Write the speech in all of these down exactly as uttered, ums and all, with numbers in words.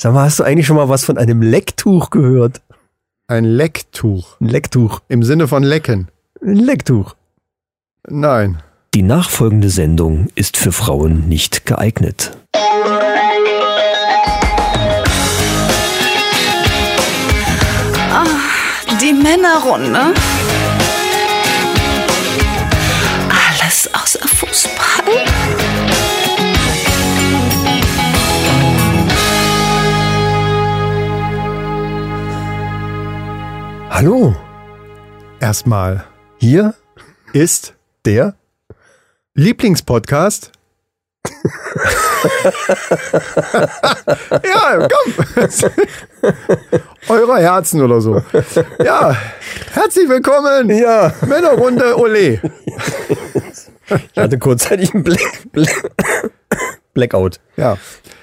Sag mal, hast du eigentlich schon mal was von einem Lecktuch gehört? Ein Lecktuch? Ein Lecktuch. Im Sinne von lecken? Ein Lecktuch. Nein. Die nachfolgende Sendung ist für Frauen nicht geeignet. Die Männerrunde. Alles außer Fußball. Hallo. Erstmal. Hier ist der Lieblingspodcast. Ja, komm. Eurer Herzen oder so. Ja, herzlich willkommen. Ja. Männerrunde, ole. Ich hatte kurzzeitig einen Black, Black, Blackout. Ja.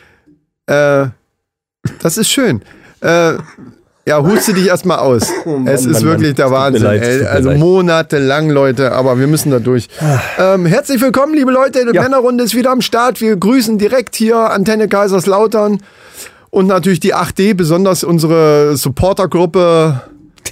Äh, das ist schön. Äh, ja, huste dich erstmal aus. Oh Mann, es ist Mann, wirklich Mann. Der Wahnsinn. Leid, ey. Also leid. Monatelang, Leute, aber wir müssen da durch. Ähm, herzlich willkommen, liebe Leute. Die ja. Männerrunde ist wieder am Start. Wir grüßen direkt hier Antenne Kaiserslautern und natürlich die acht D, besonders unsere Supportergruppe.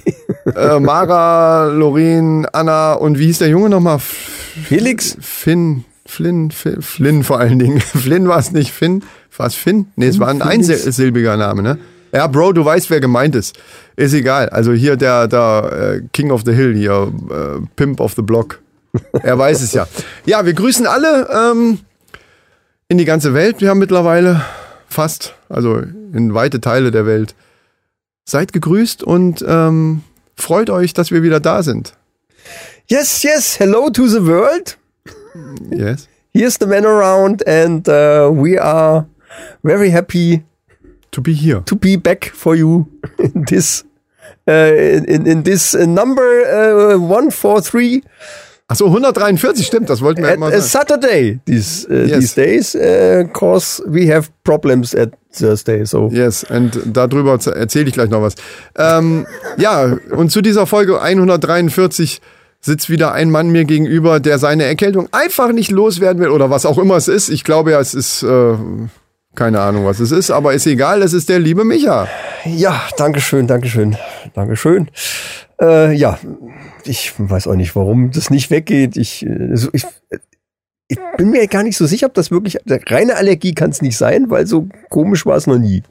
äh, Mara, Lorin, Anna und wie hieß der Junge nochmal? Felix? Finn, Flynn, Flynn, Flynn vor allen Dingen. Flynn war es nicht, Finn. War es Finn? Nee, es war ein einsilbiger Name, ne? Ja, Bro, du weißt, wer gemeint ist. Ist egal. Also hier der, der äh, King of the Hill, hier, äh, Pimp of the Block. Er weiß es ja. Ja, wir grüßen alle ähm, in die ganze Welt. Wir haben mittlerweile fast, also in weite Teile der Welt. Seid gegrüßt und ähm, freut euch, dass wir wieder da sind. Yes, yes, hello to the world. Yes. Here's the man around and uh, we are very happy to be here. To be back for you in this uh, in, in this number uh, one four three. Achso, hundertdreiundvierzig, stimmt, das wollten wir at immer sagen. Saturday these, uh, yes. these days, uh, cause we have problems at Thursday. So. Yes, und darüber erzähle ich gleich noch was. Ähm, ja, und zu dieser Folge hundertdreiundvierzig sitzt wieder ein Mann mir gegenüber, der seine Erkältung einfach nicht loswerden will oder was auch immer es ist. Ich glaube ja, es ist... Äh, Keine Ahnung, was es ist, aber ist egal, es ist der liebe Micha. Ja, dankeschön, dankeschön, dankeschön. Äh, ja, ich weiß auch nicht, warum das nicht weggeht. Ich, ich, ich bin mir gar nicht so sicher, ob das wirklich, reine Allergie kann es nicht sein, weil so komisch war es noch nie.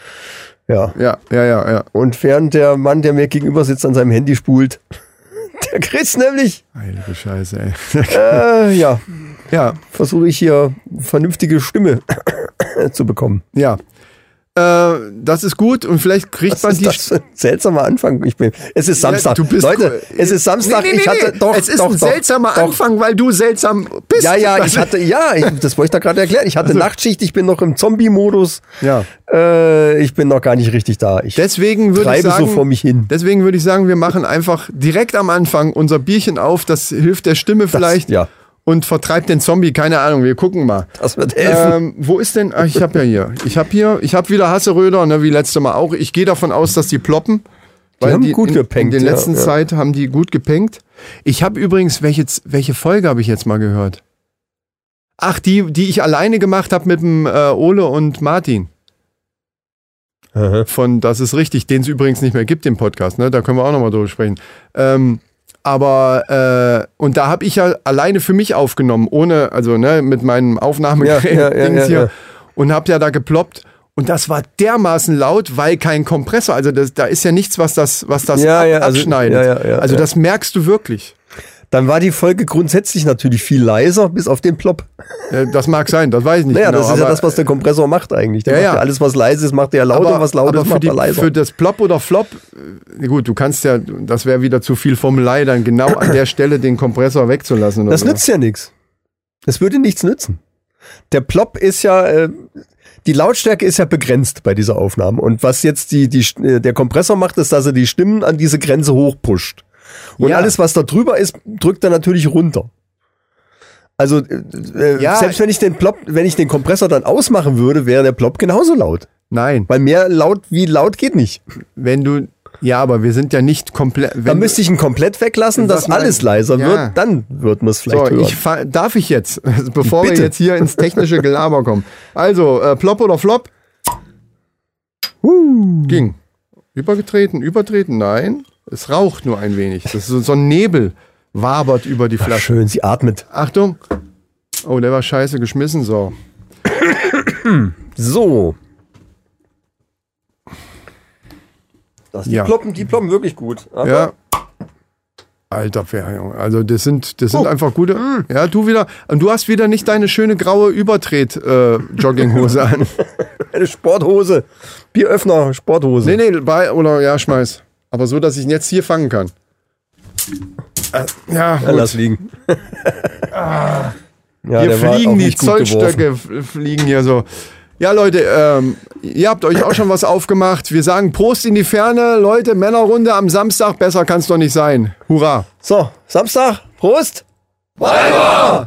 Ja. Ja, ja, ja, ja. Und während der Mann, der mir gegenüber sitzt, an seinem Handy spult, der Chris nämlich. Heilige Scheiße, ey. Äh, ja. Ja. Versuche ich hier vernünftige Stimme zu bekommen. Ja. Äh, das ist gut und vielleicht kriegt Was man ist die... Das für ein seltsamer Anfang. Ich bin, es ist Samstag. Ja, du bist Leute, cool. es ist Samstag. Nee, nee, ich hatte nee. doch, Es ist doch, ein doch, seltsamer doch. Anfang, weil du seltsam bist. Ja, ja, ich hatte, ja, ich, das wollte ich da gerade erklären. Ich hatte also, Nachtschicht, ich bin noch im Zombie-Modus. Ja. Äh, ich bin noch gar nicht richtig da. Ich deswegen würde ich sagen, so vor mich hin. Deswegen würde ich sagen, wir machen einfach direkt am Anfang unser Bierchen auf. Das hilft der Stimme vielleicht. Das, ja. Und vertreibt den Zombie, keine Ahnung, wir gucken mal. Das wird helfen. Ähm, wo ist denn, ach, ich habe ja hier, ich habe hier, ich habe wieder Hasseröder, ne, wie letztes Mal auch. Ich gehe davon aus, dass die ploppen. Die weil haben die gut in, gepenkt. In den ja, letzten ja. Zeit haben die gut gepenkt. Ich habe übrigens, welche, welche Folge habe ich jetzt mal gehört? Ach, die, die ich alleine gemacht habe mit dem äh, Ole und Martin. Aha. Von Das ist richtig, den es übrigens nicht mehr gibt, den Podcast, ne? Da können wir auch nochmal drüber sprechen. Ähm, Aber, äh, und da habe ich ja alleine für mich aufgenommen, ohne, also ne, mit meinem Aufnahmegerät ja, ja, ja, ja, hier ja. und habe ja da geploppt. Und das war dermaßen laut, weil kein Kompressor, also das, da ist ja nichts, was das, was das ja, ab, ja, also, abschneidet. Ja, ja, ja, also ja. das merkst du wirklich. Dann war die Folge grundsätzlich natürlich viel leiser, bis auf den Plop. Äh, das mag sein, das weiß ich nicht naja, genau. das ist aber, ja das, was der Kompressor macht eigentlich. Der ja, macht ja. ja alles, was leise ist, macht er lauter, aber, was laut aber ist, für macht die, er leiser. Für das Plop oder Flop, äh, gut, du kannst ja, das wäre wieder zu viel Formelei, dann genau an der Stelle den Kompressor wegzulassen. Oder das so. nützt ja nichts. Das würde nichts nützen. Der Plop ist ja, äh, die Lautstärke ist ja begrenzt bei dieser Aufnahme. Und was jetzt die, die, der Kompressor macht, ist, dass er die Stimmen an diese Grenze hochpusht. Und ja. alles, was da drüber ist, drückt er natürlich runter. Also äh, ja. selbst wenn ich den Plop, wenn ich den Kompressor dann ausmachen würde, wäre der Plop genauso laut. Nein. Weil mehr laut wie laut geht nicht. Wenn du, ja, aber wir sind ja nicht komplett. Dann müsste ich ihn komplett weglassen, dass alles leiser ja. wird, dann wird man es vielleicht so, hören. Ich fa- darf ich jetzt, bevor Bitte. wir jetzt hier ins technische Gelaber kommen. Also, äh, Plop oder Flop? Uh. Ging. Übergetreten, übertreten, nein. Es raucht nur ein wenig. Das ist so, so ein Nebel wabert über die Flasche. Ach, schön, sie atmet. Achtung. Oh, der war scheiße geschmissen, so. So. Das, die, Ja. ploppen, die ploppen wirklich gut. Aber Ja. Alter, Junge. Also das sind, das sind Oh. einfach gute. Ja, du wieder. Und du hast wieder nicht deine schöne graue Übertret-Jogginghose an. eine Sporthose. Bieröffner, Sporthose. Nee, nee, bei, oder ja, schmeiß. Aber so, dass ich ihn jetzt hier fangen kann. Äh, ja, Ja, gut. lass liegen. ja, Hier der war auch fliegen die nicht gut geworfen. Zollstöcke, f- fliegen hier so. Ja, Leute, ähm, ihr habt euch auch schon was aufgemacht. Wir sagen Prost in die Ferne. Leute, Männerrunde am Samstag. Besser kann's doch nicht sein. Hurra. So, Samstag, Prost. Weiber!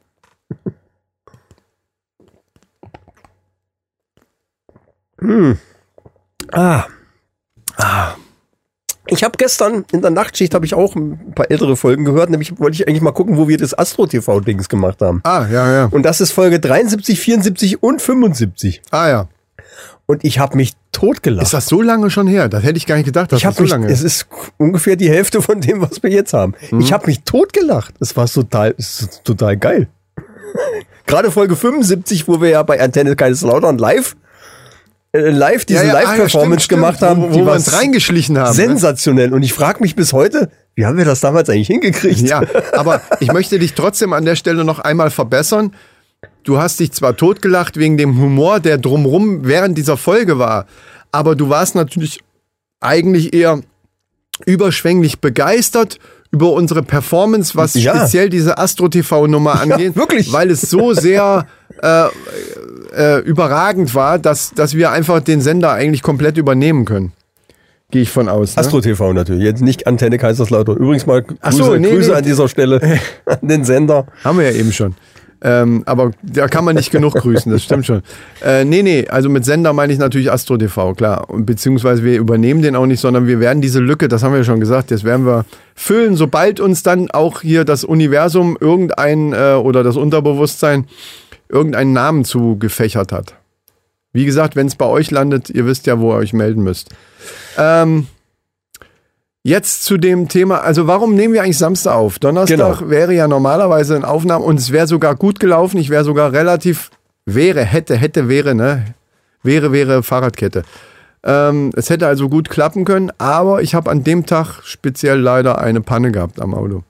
hm. Ah. Ah. Ich habe gestern in der Nachtschicht habe ich auch ein paar ältere Folgen gehört. Nämlich wollte ich eigentlich mal gucken, wo wir das Astro T V-Dings gemacht haben. Ah, ja, ja. Und das ist Folge dreiundsiebzig, vierundsiebzig und fünfundsiebzig. Ah, ja. Und ich habe mich totgelacht. Ist das so lange schon her? Das hätte ich gar nicht gedacht, dass Ich habe das so mich, lange es ist ungefähr die Hälfte von dem, was wir jetzt haben. Mhm. Ich habe mich totgelacht. Es war total, es ist total geil. Gerade Folge fünfundsiebzig, wo wir ja bei Antenne Kaiserslautern live, äh, live diese Ja, ja, ah, ja, Live-Performance stimmt, gemacht stimmt. haben, Wo- wo die wir war uns reingeschlichen haben, ne? sensationell. Und ich frage mich bis heute, wie haben wir das damals eigentlich hingekriegt? Ja, aber ich möchte dich trotzdem an der Stelle noch einmal verbessern. Du hast dich zwar totgelacht wegen dem Humor, der drumrum während dieser Folge war, aber du warst natürlich eigentlich eher überschwänglich begeistert über unsere Performance, was Ja. speziell diese Astro-T V-Nummer angeht. wirklich. Weil es so sehr äh, äh, überragend war, dass, dass wir einfach den Sender eigentlich komplett übernehmen können. Gehe ich von aus. Ne? Astro T V natürlich, jetzt nicht Antenne Kaiserslautern. Übrigens mal Grüße, Ach so, nee, Grüße nee. an dieser Stelle an den Sender. Haben wir ja eben schon. Ähm, aber da kann man nicht genug grüßen, das stimmt schon. Äh, nee, nee, also mit Sender meine ich natürlich Astro T V, klar. Und beziehungsweise wir übernehmen den auch nicht, sondern wir werden diese Lücke, das haben wir ja schon gesagt, das werden wir füllen, sobald uns dann auch hier das Universum irgendein äh, oder das Unterbewusstsein irgendeinen Namen zugefächert hat. Wie gesagt, wenn es bei euch landet, ihr wisst ja, wo ihr euch melden müsst. Ähm, Jetzt zu dem Thema, also warum nehmen wir eigentlich Samstag auf? Donnerstag Genau. wäre ja normalerweise eine Aufnahme und es wäre sogar gut gelaufen. Ich wäre sogar relativ, wäre, hätte, hätte, wäre, ne? Wäre, wäre Fahrradkette. Ähm, es hätte also gut klappen können, aber ich habe an dem Tag speziell leider eine Panne gehabt am Auto.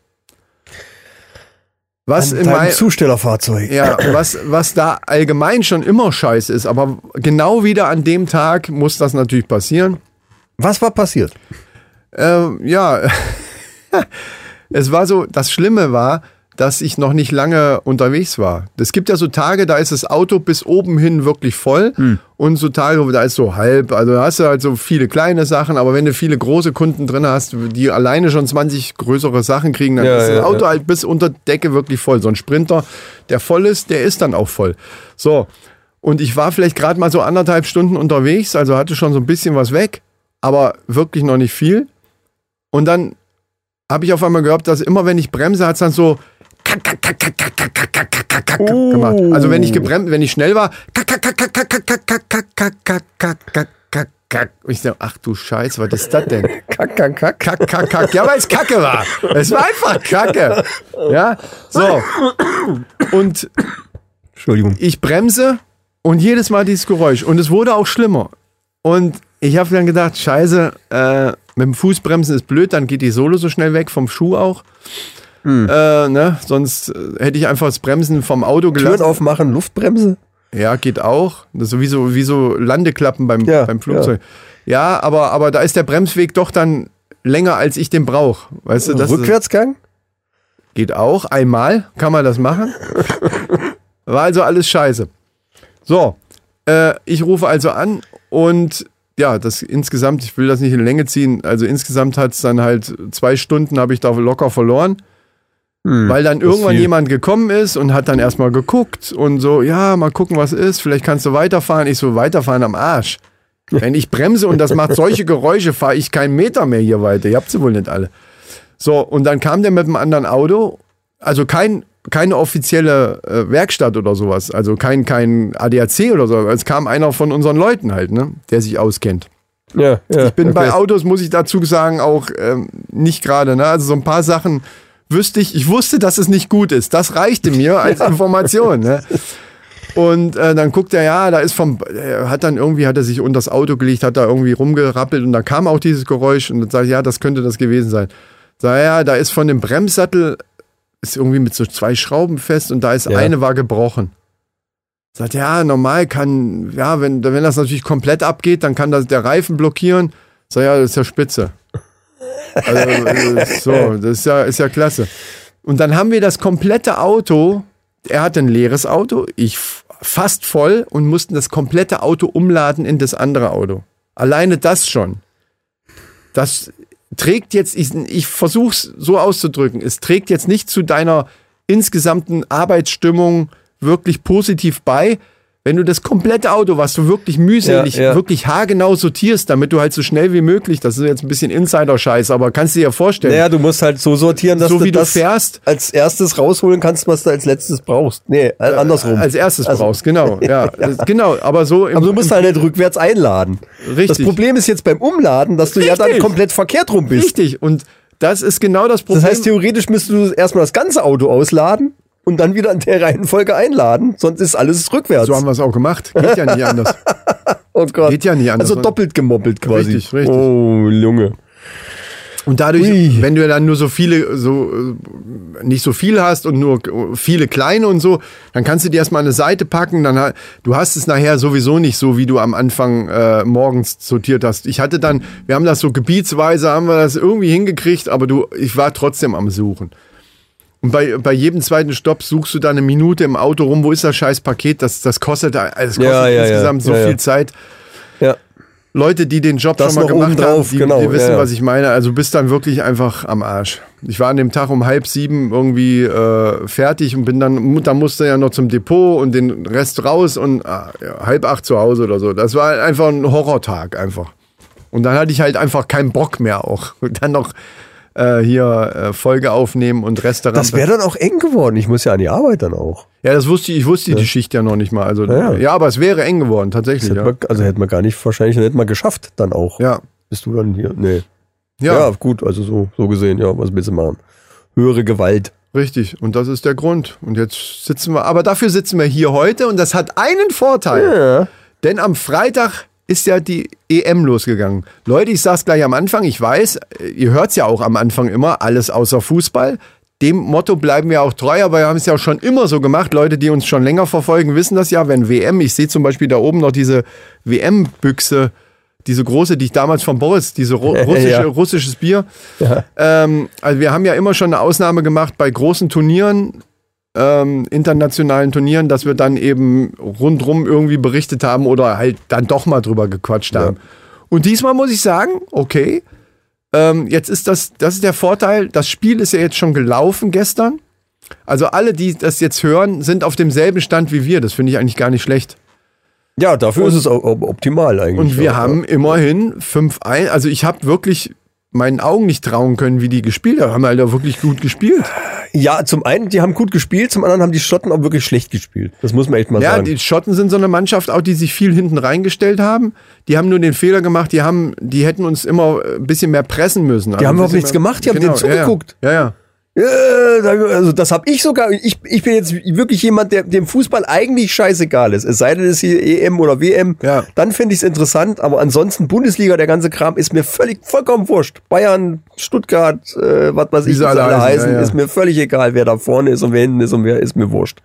Was An in deinem mein, Zustellerfahrzeug. ja, was, was da allgemein schon immer scheiße ist, aber genau wieder an dem Tag muss das natürlich passieren. Was war passiert? Ähm, ja, es war so, das Schlimme war, dass ich noch nicht lange unterwegs war. Es gibt ja so Tage, da ist das Auto bis oben hin wirklich voll Hm. und so Tage, da ist so halb. Also da hast du halt so viele kleine Sachen, aber wenn du viele große Kunden drin hast, die alleine schon zwanzig größere Sachen kriegen, dann Ja, ist das ja, Auto ja. halt bis unter Decke wirklich voll. So ein Sprinter, der voll ist, der ist dann auch voll. So, und ich war vielleicht gerade mal so anderthalb Stunden unterwegs, also hatte schon so ein bisschen was weg, aber wirklich noch nicht viel. Und dann habe ich auf einmal gehört, dass immer, wenn ich bremse, hat es dann so kack, kack, kack, kack, kack, kack, kack, kack, kack, kack gemacht. Also wenn ich gebremst, wenn ich schnell war, kack, kack, kack, kack, kack, kack, kack, kack, kack, kack, kack, kack, kack, kack, kack. Und ich dachte, ach du Scheiße, was ist das denn? Kack, kack, kack. Kack, kack, kack. Ja, weil es Kacke war. Es war einfach Kacke. Ja, so. Und Entschuldigung. ich bremse und jedes Mal dieses Geräusch. Und es wurde auch schlimmer. Und ich habe dann gedacht, scheiße, äh, mit dem Fußbremsen ist blöd, dann geht die Sohle so schnell weg, vom Schuh auch. Hm. Äh, ne? Sonst äh, hätte ich einfach das Bremsen vom Auto Türen gelassen. aufmachen, Luftbremse. Ja, geht auch. Das ist so wie so, wie so Landeklappen beim, Ja, beim Flugzeug. Ja, aber, aber da ist der Bremsweg doch dann länger, als ich den brauche. Weißt du, das ist, Rückwärtsgang? geht auch. Einmal kann man das machen. War also alles scheiße. So, äh, ich rufe also an und ja, das insgesamt, ich will das nicht in Länge ziehen, also insgesamt hat es dann halt zwei Stunden habe ich da locker verloren, Hm, weil dann das ist irgendwann viel. jemand gekommen ist und hat dann erstmal geguckt und so, ja, mal gucken, was ist, vielleicht kannst du weiterfahren. Ich so, weiterfahren am Arsch. Wenn ich bremse und das macht solche Geräusche, fahre ich keinen Meter mehr hier weiter. Ihr habt sie wohl nicht alle. So, und dann kam der mit einem anderen Auto, also kein keine offizielle äh, Werkstatt oder sowas, also kein, kein A D A C oder so. Es kam einer von unseren Leuten halt, ne, der sich auskennt. Ja, ja, ich bin okay. bei Autos, muss ich dazu sagen, auch ähm, nicht gerade, ne? Also so ein paar Sachen wüsste ich, ich wusste, dass es nicht gut ist. Das reichte mir als Information, ne? Und äh, dann guckt er, ja, da ist vom, er hat dann irgendwie, hat er sich unter das Auto gelegt, hat da irgendwie rumgerappelt und da kam auch dieses Geräusch und dann sage ich, ja, das könnte das gewesen sein. Sag ja, da ist von dem Bremssattel, ist irgendwie mit so zwei Schrauben fest und da ist Ja. eine war gebrochen. Sagt, ja, normal kann, ja, wenn, wenn das natürlich komplett abgeht, dann kann das der Reifen blockieren. Sag, ja, das ist ja spitze. Also, äh, so, das ist ja, ist ja klasse. Und dann haben wir das komplette Auto, er hatte ein leeres Auto, ich f- fast voll und mussten das komplette Auto umladen in das andere Auto. Alleine das schon. Das trägt jetzt, ich, ich versuche es so auszudrücken, es trägt jetzt nicht zu deiner insgesamten Arbeitsstimmung wirklich positiv bei, wenn du das komplette Auto, was du wirklich mühselig, Ja, ja. wirklich haargenau sortierst, damit du halt so schnell wie möglich, das ist jetzt ein bisschen Insider-Scheiß, aber kannst du dir ja vorstellen, Naja, du musst halt so sortieren, dass so du wie du das fährst, als erstes rausholen kannst, was du als letztes brauchst. Nee, äh, andersrum. als erstes Also- brauchst, genau, ja, das- genau, aber so im, Aber du musst halt nicht rückwärts einladen. Richtig. Das Problem ist jetzt beim Umladen, dass du ja dann Richtig. komplett verkehrt rum bist. richtig und das ist genau das Problem. Das heißt, theoretisch müsstest du erstmal das ganze Auto ausladen und dann wieder in der Reihenfolge einladen, sonst ist alles rückwärts. so haben wir es auch gemacht, geht ja nicht anders. Oh Gott. Geht ja nicht anders. Also doppelt gemoppelt quasi. Richtig, richtig. Oh, Junge. Und dadurch, Ui. wenn du dann nur so viele, so äh, nicht so viel hast und nur viele kleine und so, dann kannst du dir erstmal eine Seite packen. Dann ha- du hast es nachher sowieso nicht so, wie du am Anfang äh, morgens sortiert hast. Ich hatte dann, wir haben das so gebietsweise, haben wir das irgendwie hingekriegt, aber du, ich war trotzdem am Suchen. Und bei, bei jedem zweiten Stopp suchst du da eine Minute im Auto rum, wo ist das scheiß Paket? Das, das kostet, also das kostet Ja, ja, ja. insgesamt so Ja, ja. viel Zeit. Ja. Leute, die den Job Das schon mal noch gemacht haben, obendrauf, die, genau, die wissen, ja, ja. was ich meine. Also du bist dann wirklich einfach am Arsch. Ich war an dem Tag um halb sieben irgendwie äh, fertig und bin dann, dann musste ja noch zum Depot und den Rest raus und ah, ja, halb acht zu Hause oder so. Das war einfach ein Horrortag einfach. Und dann hatte ich halt einfach keinen Bock mehr auch. Und dann noch äh, hier äh, Folge aufnehmen und Restaurant. Das wäre dann auch eng geworden. Ich muss ja an die Arbeit dann auch. Ja, das wusste ich, ich wusste die Schicht ja noch nicht mal. Also, Ja, ja, ja. aber es wäre eng geworden, tatsächlich. Hätte Ja. man, also hätte man gar nicht, wahrscheinlich hätte man geschafft dann auch. Ja. Bist du dann hier? Nee. Ja. Ja, gut, also so, so gesehen, ja, was willst du machen? Höhere Gewalt. Richtig, und das ist der Grund. Und jetzt sitzen wir, aber dafür sitzen wir hier heute und das hat einen Vorteil. Ja. Denn am Freitag ist ja die E M losgegangen. Leute, ich sag's gleich am Anfang, ich weiß, ihr hört's ja auch am Anfang immer, alles außer Fußball. Dem Motto bleiben wir auch treu, aber wir haben es ja auch schon immer so gemacht. Leute, die uns schon länger verfolgen, wissen das ja, wenn W M, ich sehe zum Beispiel da oben noch diese W M-Büchse, diese große, die ich damals von Boris, diese ru- russische, Ja. russisches Bier. Ja. Ähm, also wir haben ja immer schon eine Ausnahme gemacht bei großen Turnieren, ähm, internationalen Turnieren, dass wir dann eben rundrum irgendwie berichtet haben oder halt dann doch mal drüber gequatscht haben. Und diesmal muss ich sagen, okay, ähm, jetzt ist das, das ist der Vorteil, das Spiel ist ja jetzt schon gelaufen gestern. Also alle, die das jetzt hören, sind auf demselben Stand wie wir. Das finde ich eigentlich gar nicht schlecht. Ja, dafür ist es auch auch optimal eigentlich. Und wir auch, haben immerhin fünf eins, also ich habe wirklich meinen Augen nicht trauen können, wie die gespielt haben. Haben halt auch wirklich gut gespielt. Ja, zum einen, die haben gut gespielt, zum anderen haben die Schotten auch wirklich schlecht gespielt. Das muss man echt mal Ja, sagen. die Schotten sind so eine Mannschaft, auch die sich viel hinten reingestellt haben. Die haben nur den Fehler gemacht, die haben, die hätten uns immer ein bisschen mehr pressen müssen. Die haben überhaupt nichts gemacht, die haben denen zugeguckt. Ja, ja. ja. Ja, also das habe ich sogar. Ich, ich bin jetzt wirklich jemand, der dem Fußball eigentlich scheißegal ist. Es sei denn, es ist hier E M oder W M. Ja. Dann finde ich es interessant. Aber ansonsten Bundesliga, der ganze Kram ist mir völlig vollkommen wurscht. Bayern, Stuttgart, äh, was weiß Wie ich, sie wie sie alle alle heißen, heißen, ja, ja. ist mir völlig egal, wer da vorne ist und wer hinten ist und wer ist mir wurscht.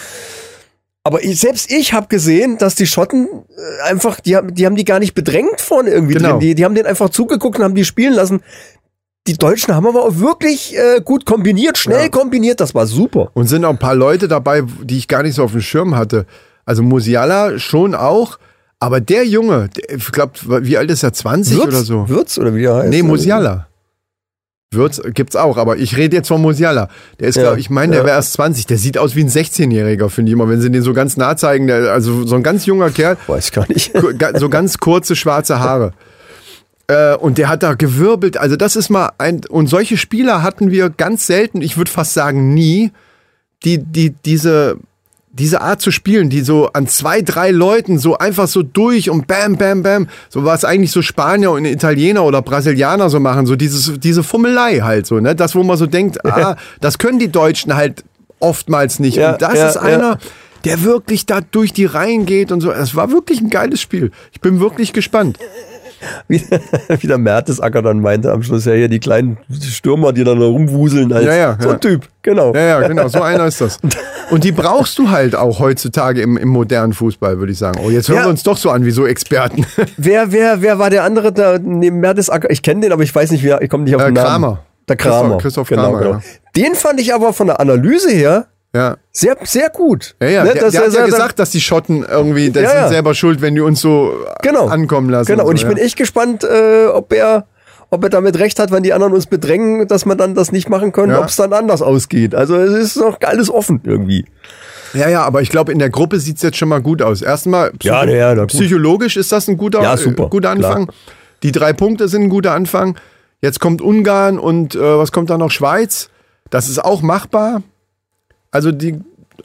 Aber ich, selbst ich habe gesehen, dass die Schotten äh, einfach, die haben, die haben die gar nicht bedrängt vorne irgendwie Genau. drin. Die, die haben den einfach zugeguckt und haben die spielen lassen. Die Deutschen haben aber auch wirklich äh, gut kombiniert, schnell Ja. kombiniert, das war super. Und sind auch ein paar Leute dabei, die ich gar nicht so auf dem Schirm hatte. Also Musiala schon auch, aber der Junge, der, ich glaube, wie alt ist er? zwanzig oder so? Würz oder wie der heißt? Nee, Musiala. Würz gibt's auch, aber ich rede jetzt von Musiala. Der ist, Ja, glaube ich, meine, der ja. wäre erst zwanzig. Der sieht aus wie ein sechzehnjähriger, finde ich immer, wenn sie den so ganz nah zeigen. Der, also so ein ganz junger Kerl, Weiß gar nicht. so ganz kurze schwarze Haare. Äh, und der hat da gewirbelt. Also das ist mal ein, und solche Spieler hatten wir ganz selten, ich würde fast sagen nie, die, die, diese, diese Art zu spielen, die so an zwei, drei Leuten so einfach so durch und bam, bam, bam, so was eigentlich so Spanier und Italiener oder Brasilianer so machen, so dieses, diese Fummelei halt so, ne, das, wo man so denkt, ah, das können die Deutschen halt oftmals nicht. Ja, und das ja, ist einer, ja. der wirklich da durch die Reihen geht und so. Es war wirklich ein geiles Spiel. Ich bin wirklich gespannt. Wie, wie der Mertesacker dann meinte am Schluss, ja hier die kleinen Stürmer, die dann rumwuseln. Als Ja, ja, so ein ja. Typ, genau. Ja, ja, genau, so einer ist das. Und die brauchst du halt auch heutzutage im, im modernen Fußball, würde ich sagen. Oh, jetzt hören Ja. wir uns doch so an wie so Experten. Wer, wer, wer war der andere da neben Mertesacker? Ich kenne den, aber ich weiß nicht, wer, ich komme nicht auf Äh, den Namen. Kramer. Der Kramer. Christoph- Christoph Kramer, ja. Den fand ich aber von der Analyse her Ja. sehr, sehr gut. Ja, ja, Ne, der, dass der er hat ja sagt, gesagt, dass die Schotten irgendwie, das Ja, sind ja. selber schuld, wenn die uns so Genau. ankommen lassen. Genau, und so, ich bin ja. echt gespannt, äh, ob er, ob er damit recht hat, wenn die anderen uns bedrängen, dass man dann das nicht machen können, Ja. ob es dann anders ausgeht. Also es ist noch alles offen irgendwie. Ja, ja, aber ich glaube, in der Gruppe sieht's jetzt schon mal gut aus. Erstmal, psycho- Ja, ja, na gut. psychologisch ist das ein guter, Ja, super, äh, guter Anfang. klar. Die drei Punkte sind ein guter Anfang. Jetzt kommt Ungarn und äh, was kommt da noch? Schweiz. Das ist auch machbar. Also die,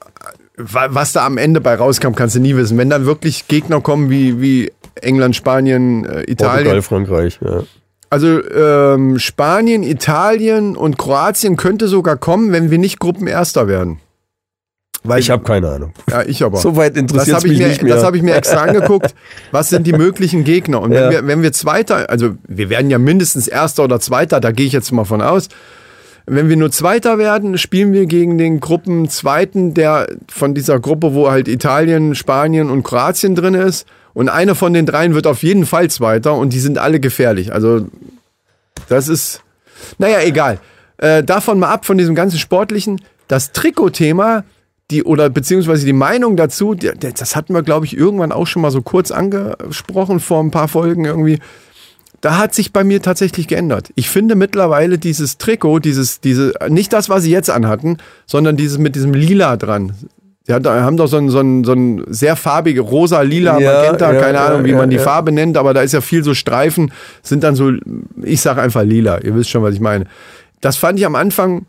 wa- was da am Ende bei rauskam, kannst du nie wissen. Wenn dann wirklich Gegner kommen wie, wie England, Spanien, äh, Italien. Portugal, Frankreich, ja. Also ähm, Spanien, Italien und Kroatien könnte sogar kommen, wenn wir nicht Gruppenerster werden. Weil, Ich habe keine Ahnung. ja, ich aber. Soweit Das interessiert es habe ich, mich mir- nicht mehr. das hab ich mir extra angeguckt. Was sind die möglichen Gegner? Und wenn, Ja. wir, wenn wir Zweiter, also wir werden ja mindestens Erster oder Zweiter, da gehe ich jetzt mal von aus. Wenn wir nur Zweiter werden, spielen wir gegen den Gruppenzweiten, der von dieser Gruppe, wo halt Italien, Spanien und Kroatien drin ist. Und einer von den dreien wird auf jeden Fall Zweiter und die sind alle gefährlich. Also das ist, naja, egal. Äh, davon mal ab, von diesem ganzen Sportlichen. Das Trikotthema, die, oder beziehungsweise die Meinung dazu, die, das hatten wir, glaube ich, irgendwann auch schon mal so kurz angesprochen vor ein paar Folgen irgendwie. Da hat sich bei mir tatsächlich geändert. Ich finde mittlerweile dieses Trikot, dieses, diese, nicht das, was sie jetzt anhatten, sondern dieses mit diesem Lila dran. Sie hat- haben doch so ein, so ein, so ein sehr farbige, rosa, lila, Ja, magenta, ja, keine ja, Ahnung, wie ja, man die ja. Farbe nennt, aber da ist ja viel so Streifen, sind dann so, ich sage einfach lila, ihr wisst schon, was ich meine. Das fand ich am Anfang,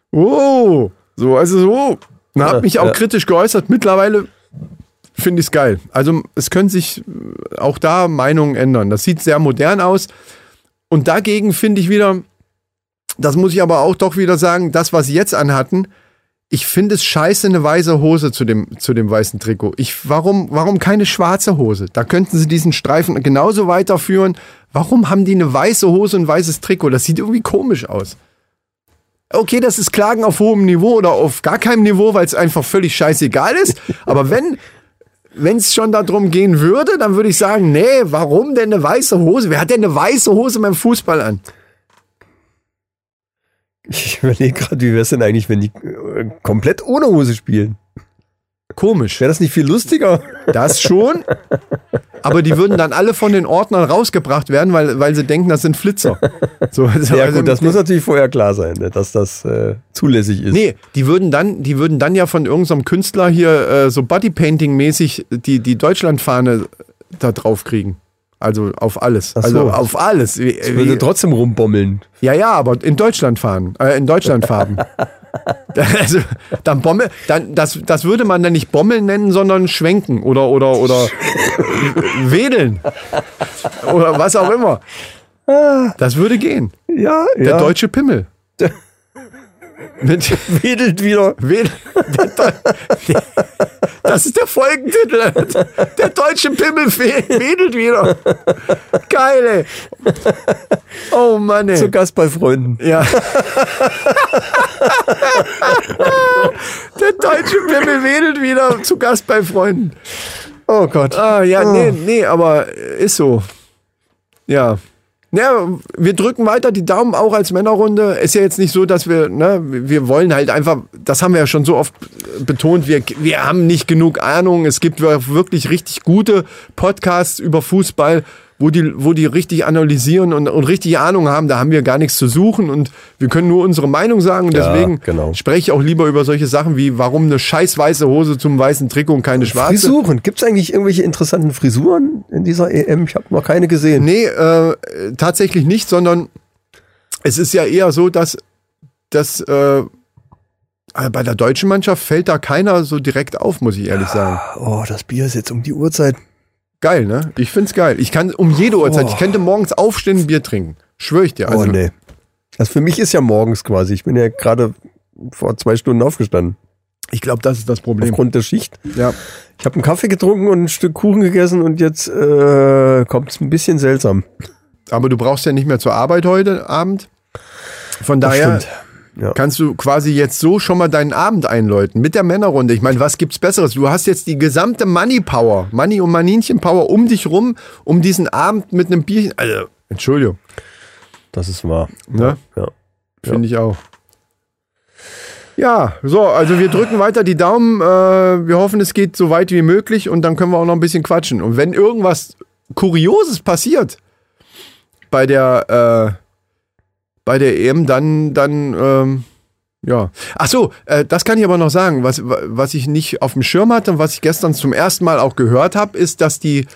oh, so, also so, und habe Ja, mich auch ja. kritisch geäußert. Mittlerweile finde ich es geil. Also es können sich auch da Meinungen ändern. Das sieht sehr modern aus. Und dagegen finde ich wieder, das muss ich aber auch doch wieder sagen, das, was sie jetzt anhatten, ich finde es scheiße, eine weiße Hose zu dem, zu dem weißen Trikot. Ich, warum, warum keine schwarze Hose? Da könnten sie diesen Streifen genauso weiterführen. Warum haben die eine weiße Hose und ein weißes Trikot? Das sieht irgendwie komisch aus. Okay, das ist Klagen auf hohem Niveau oder auf gar keinem Niveau, weil es einfach völlig scheißegal ist. Aber wenn wenn es schon darum gehen würde, dann würde ich sagen, nee, warum denn eine weiße Hose? Wer hat denn eine weiße Hose beim Fußball an? Ich überlege gerade, wie wäre es denn eigentlich, wenn die äh, komplett ohne Hose spielen? Komisch. Wäre das nicht viel lustiger? Das schon. Aber die würden dann alle von den Ordnern rausgebracht werden, weil, weil sie denken, das sind Flitzer. So, also, Ja gut, das muss natürlich vorher klar sein, ne, dass das äh, zulässig ist. Nee, die würden dann, die würden dann ja von irgendeinem Künstler hier äh, so Bodypainting-mäßig die, die Deutschlandfahne da drauf kriegen. Also auf alles. Ach so. Also auf alles. Wie, Ich würde wie, trotzdem rumbommeln. ja, ja, aber in Deutschland fahren. Äh, in Deutschland farben. Also, dann Bommel, dann, das, das würde man dann nicht Bommeln nennen, sondern schwenken oder, oder, oder wedeln. Oder was auch immer. Das würde gehen. Ja, Der ja. deutsche Pimmel. Mit wedelt wieder. Wedel, der Deu- das ist der Folgentitel. Der deutsche Pimmel fe- wedelt wieder. Geil, ey. Oh Mann, ey. Zu Gast bei Freunden. Ja. Der deutsche Pimmel wedelt wieder zu Gast bei Freunden. Oh Gott. Ah, ja, nee, nee, aber ist so. Ja. Ja, wir drücken weiter die Daumen auch als Männerrunde. Ist ja jetzt nicht so, dass wir, ne, wir wollen halt einfach, das haben wir ja schon so oft betont, wir, wir haben nicht genug Ahnung. Es gibt wirklich richtig gute Podcasts über Fußball, wo die, wo die richtig analysieren und, und richtig Ahnung haben. Da haben wir gar nichts zu suchen und wir können nur unsere Meinung sagen. Und Ja, deswegen genau. spreche ich auch lieber über solche Sachen wie, warum eine scheiß weiße Hose zum weißen Trikot und keine schwarze. Frisuren. Gibt es eigentlich irgendwelche interessanten Frisuren in dieser E M? Ich habe noch keine gesehen. Nee, äh, tatsächlich nicht, sondern es ist ja eher so, dass, dass äh, Aber bei der deutschen Mannschaft fällt da keiner so direkt auf, muss ich ehrlich sagen. Oh, das Bier ist jetzt um die Uhrzeit. Geil, ne? Ich find's geil. Ich kann um jede Uhrzeit, Oh. ich könnte morgens aufstehen und ein Bier trinken. Schwör ich dir. Also, Oh, nee. Das für mich ist ja morgens quasi. Ich bin ja gerade vor zwei Stunden aufgestanden. ich glaube, das ist das Problem. Aufgrund der Schicht. Ja. Ich habe einen Kaffee getrunken und ein Stück Kuchen gegessen und jetzt äh, kommt es ein bisschen seltsam. Aber du brauchst ja nicht mehr zur Arbeit heute Abend. Von Das daher stimmt. Ja. kannst du quasi jetzt so schon mal deinen Abend einläuten mit der Männerrunde. Ich meine, was gibt's Besseres? Du hast jetzt die gesamte Money Power, Money und Maninchen Power um dich rum, um diesen Abend mit einem Bierchen. Also, Entschuldigung, Das ist wahr. ne? Ja. Finde ich auch. Ja, so, also wir drücken weiter die Daumen. Äh, wir hoffen, es geht so weit wie möglich und dann können wir auch noch ein bisschen quatschen. Und wenn irgendwas Kurioses passiert bei der, äh, bei der E M, dann, dann, ähm, ja. Ach so, äh, das kann ich aber noch sagen. Was, was ich nicht auf dem Schirm hatte und was ich gestern zum ersten Mal auch gehört habe, ist, dass die,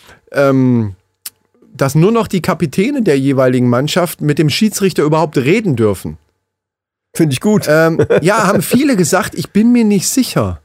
ähm, dass nur noch die Kapitäne der jeweiligen Mannschaft mit dem Schiedsrichter überhaupt reden dürfen. Finde ich gut. Ähm, ja, haben viele gesagt, ich bin mir nicht sicher.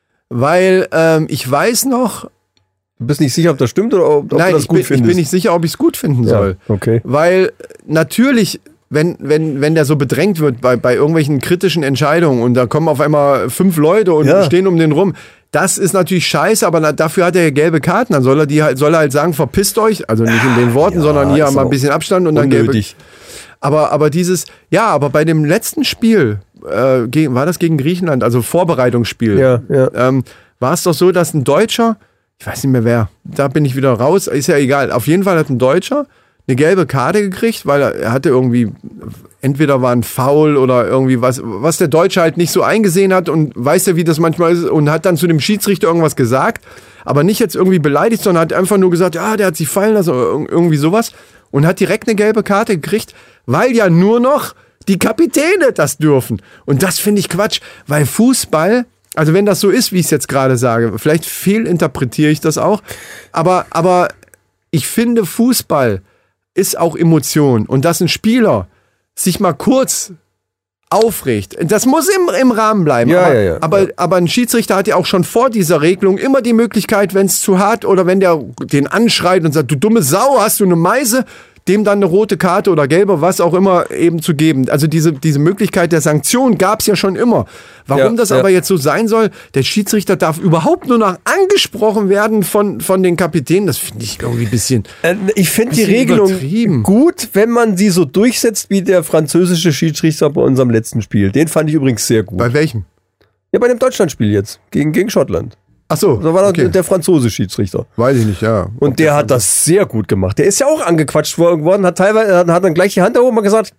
Weil ähm, ich weiß noch, Du bist nicht sicher, ob das stimmt oder ob, ob nein, du das ich gut bin, ich findest. bin nicht sicher, ob ich es gut finden ja, soll. okay. Weil natürlich, wenn, wenn, wenn der so bedrängt wird bei, bei irgendwelchen kritischen Entscheidungen und da kommen auf einmal fünf Leute und Ja. stehen um den rum, das ist natürlich scheiße, aber na, dafür hat er ja gelbe Karten. Dann soll er, die halt, soll er halt sagen, verpisst euch, also nicht in den Worten, Ja, sondern hier ist mal ein auch bisschen Abstand und dann gelbe. Unnötig. Aber, aber dieses, ja, aber bei dem letzten Spiel, äh, gegen, war das gegen Griechenland, also Vorbereitungsspiel, Ja, ja. ähm, war es doch so, dass ein Deutscher, ich weiß nicht mehr wer, da bin ich wieder raus, ist ja egal, auf jeden Fall hat ein Deutscher eine gelbe Karte gekriegt, weil er, er hatte irgendwie, entweder war ein Foul oder irgendwie was, was der Deutsche halt nicht so eingesehen hat und weiß ja, wie das manchmal ist und hat dann zu dem Schiedsrichter irgendwas gesagt, aber nicht jetzt irgendwie beleidigt, sondern hat einfach nur gesagt, ja, der hat sich fallen lassen oder irgendwie sowas und hat direkt eine gelbe Karte gekriegt, weil ja nur noch die Kapitäne das dürfen. Und das finde ich Quatsch, weil Fußball, also wenn das so ist, wie ich es jetzt gerade sage, vielleicht fehlinterpretiere ich das auch, aber, aber ich finde, Fußball ist auch Emotion und dass ein Spieler sich mal kurz aufregt, das muss im, im Rahmen bleiben. Ja, aber, ja, ja. aber, aber ein Schiedsrichter hat ja auch schon vor dieser Regelung immer die Möglichkeit, wenn es zu hart oder wenn der den anschreit und sagt, du dumme Sau, hast du eine Meise, dem dann eine rote Karte oder gelbe, was auch immer eben zu geben. Also diese, diese Möglichkeit der Sanktion gab es ja schon immer. Warum Ja, das ja. aber jetzt so sein soll, der Schiedsrichter darf überhaupt nur noch angesprochen werden von, von den Kapitänen, das finde ich irgendwie ein bisschen... Äh, Ich finde die Bisschen Regelung übertrieben. gut, wenn man sie so durchsetzt wie der französische Schiedsrichter bei unserem letzten Spiel. Den fand ich übrigens sehr gut. Bei welchem? Ja, bei dem Deutschlandspiel jetzt gegen, gegen Schottland. Ach so, Da war doch okay. der französische Schiedsrichter. Weiß ich nicht, ja. Und der hat das sehr gut gemacht. Der ist ja auch angequatscht worden, hat teilweise hat dann gleich die Hand erhoben und gesagt,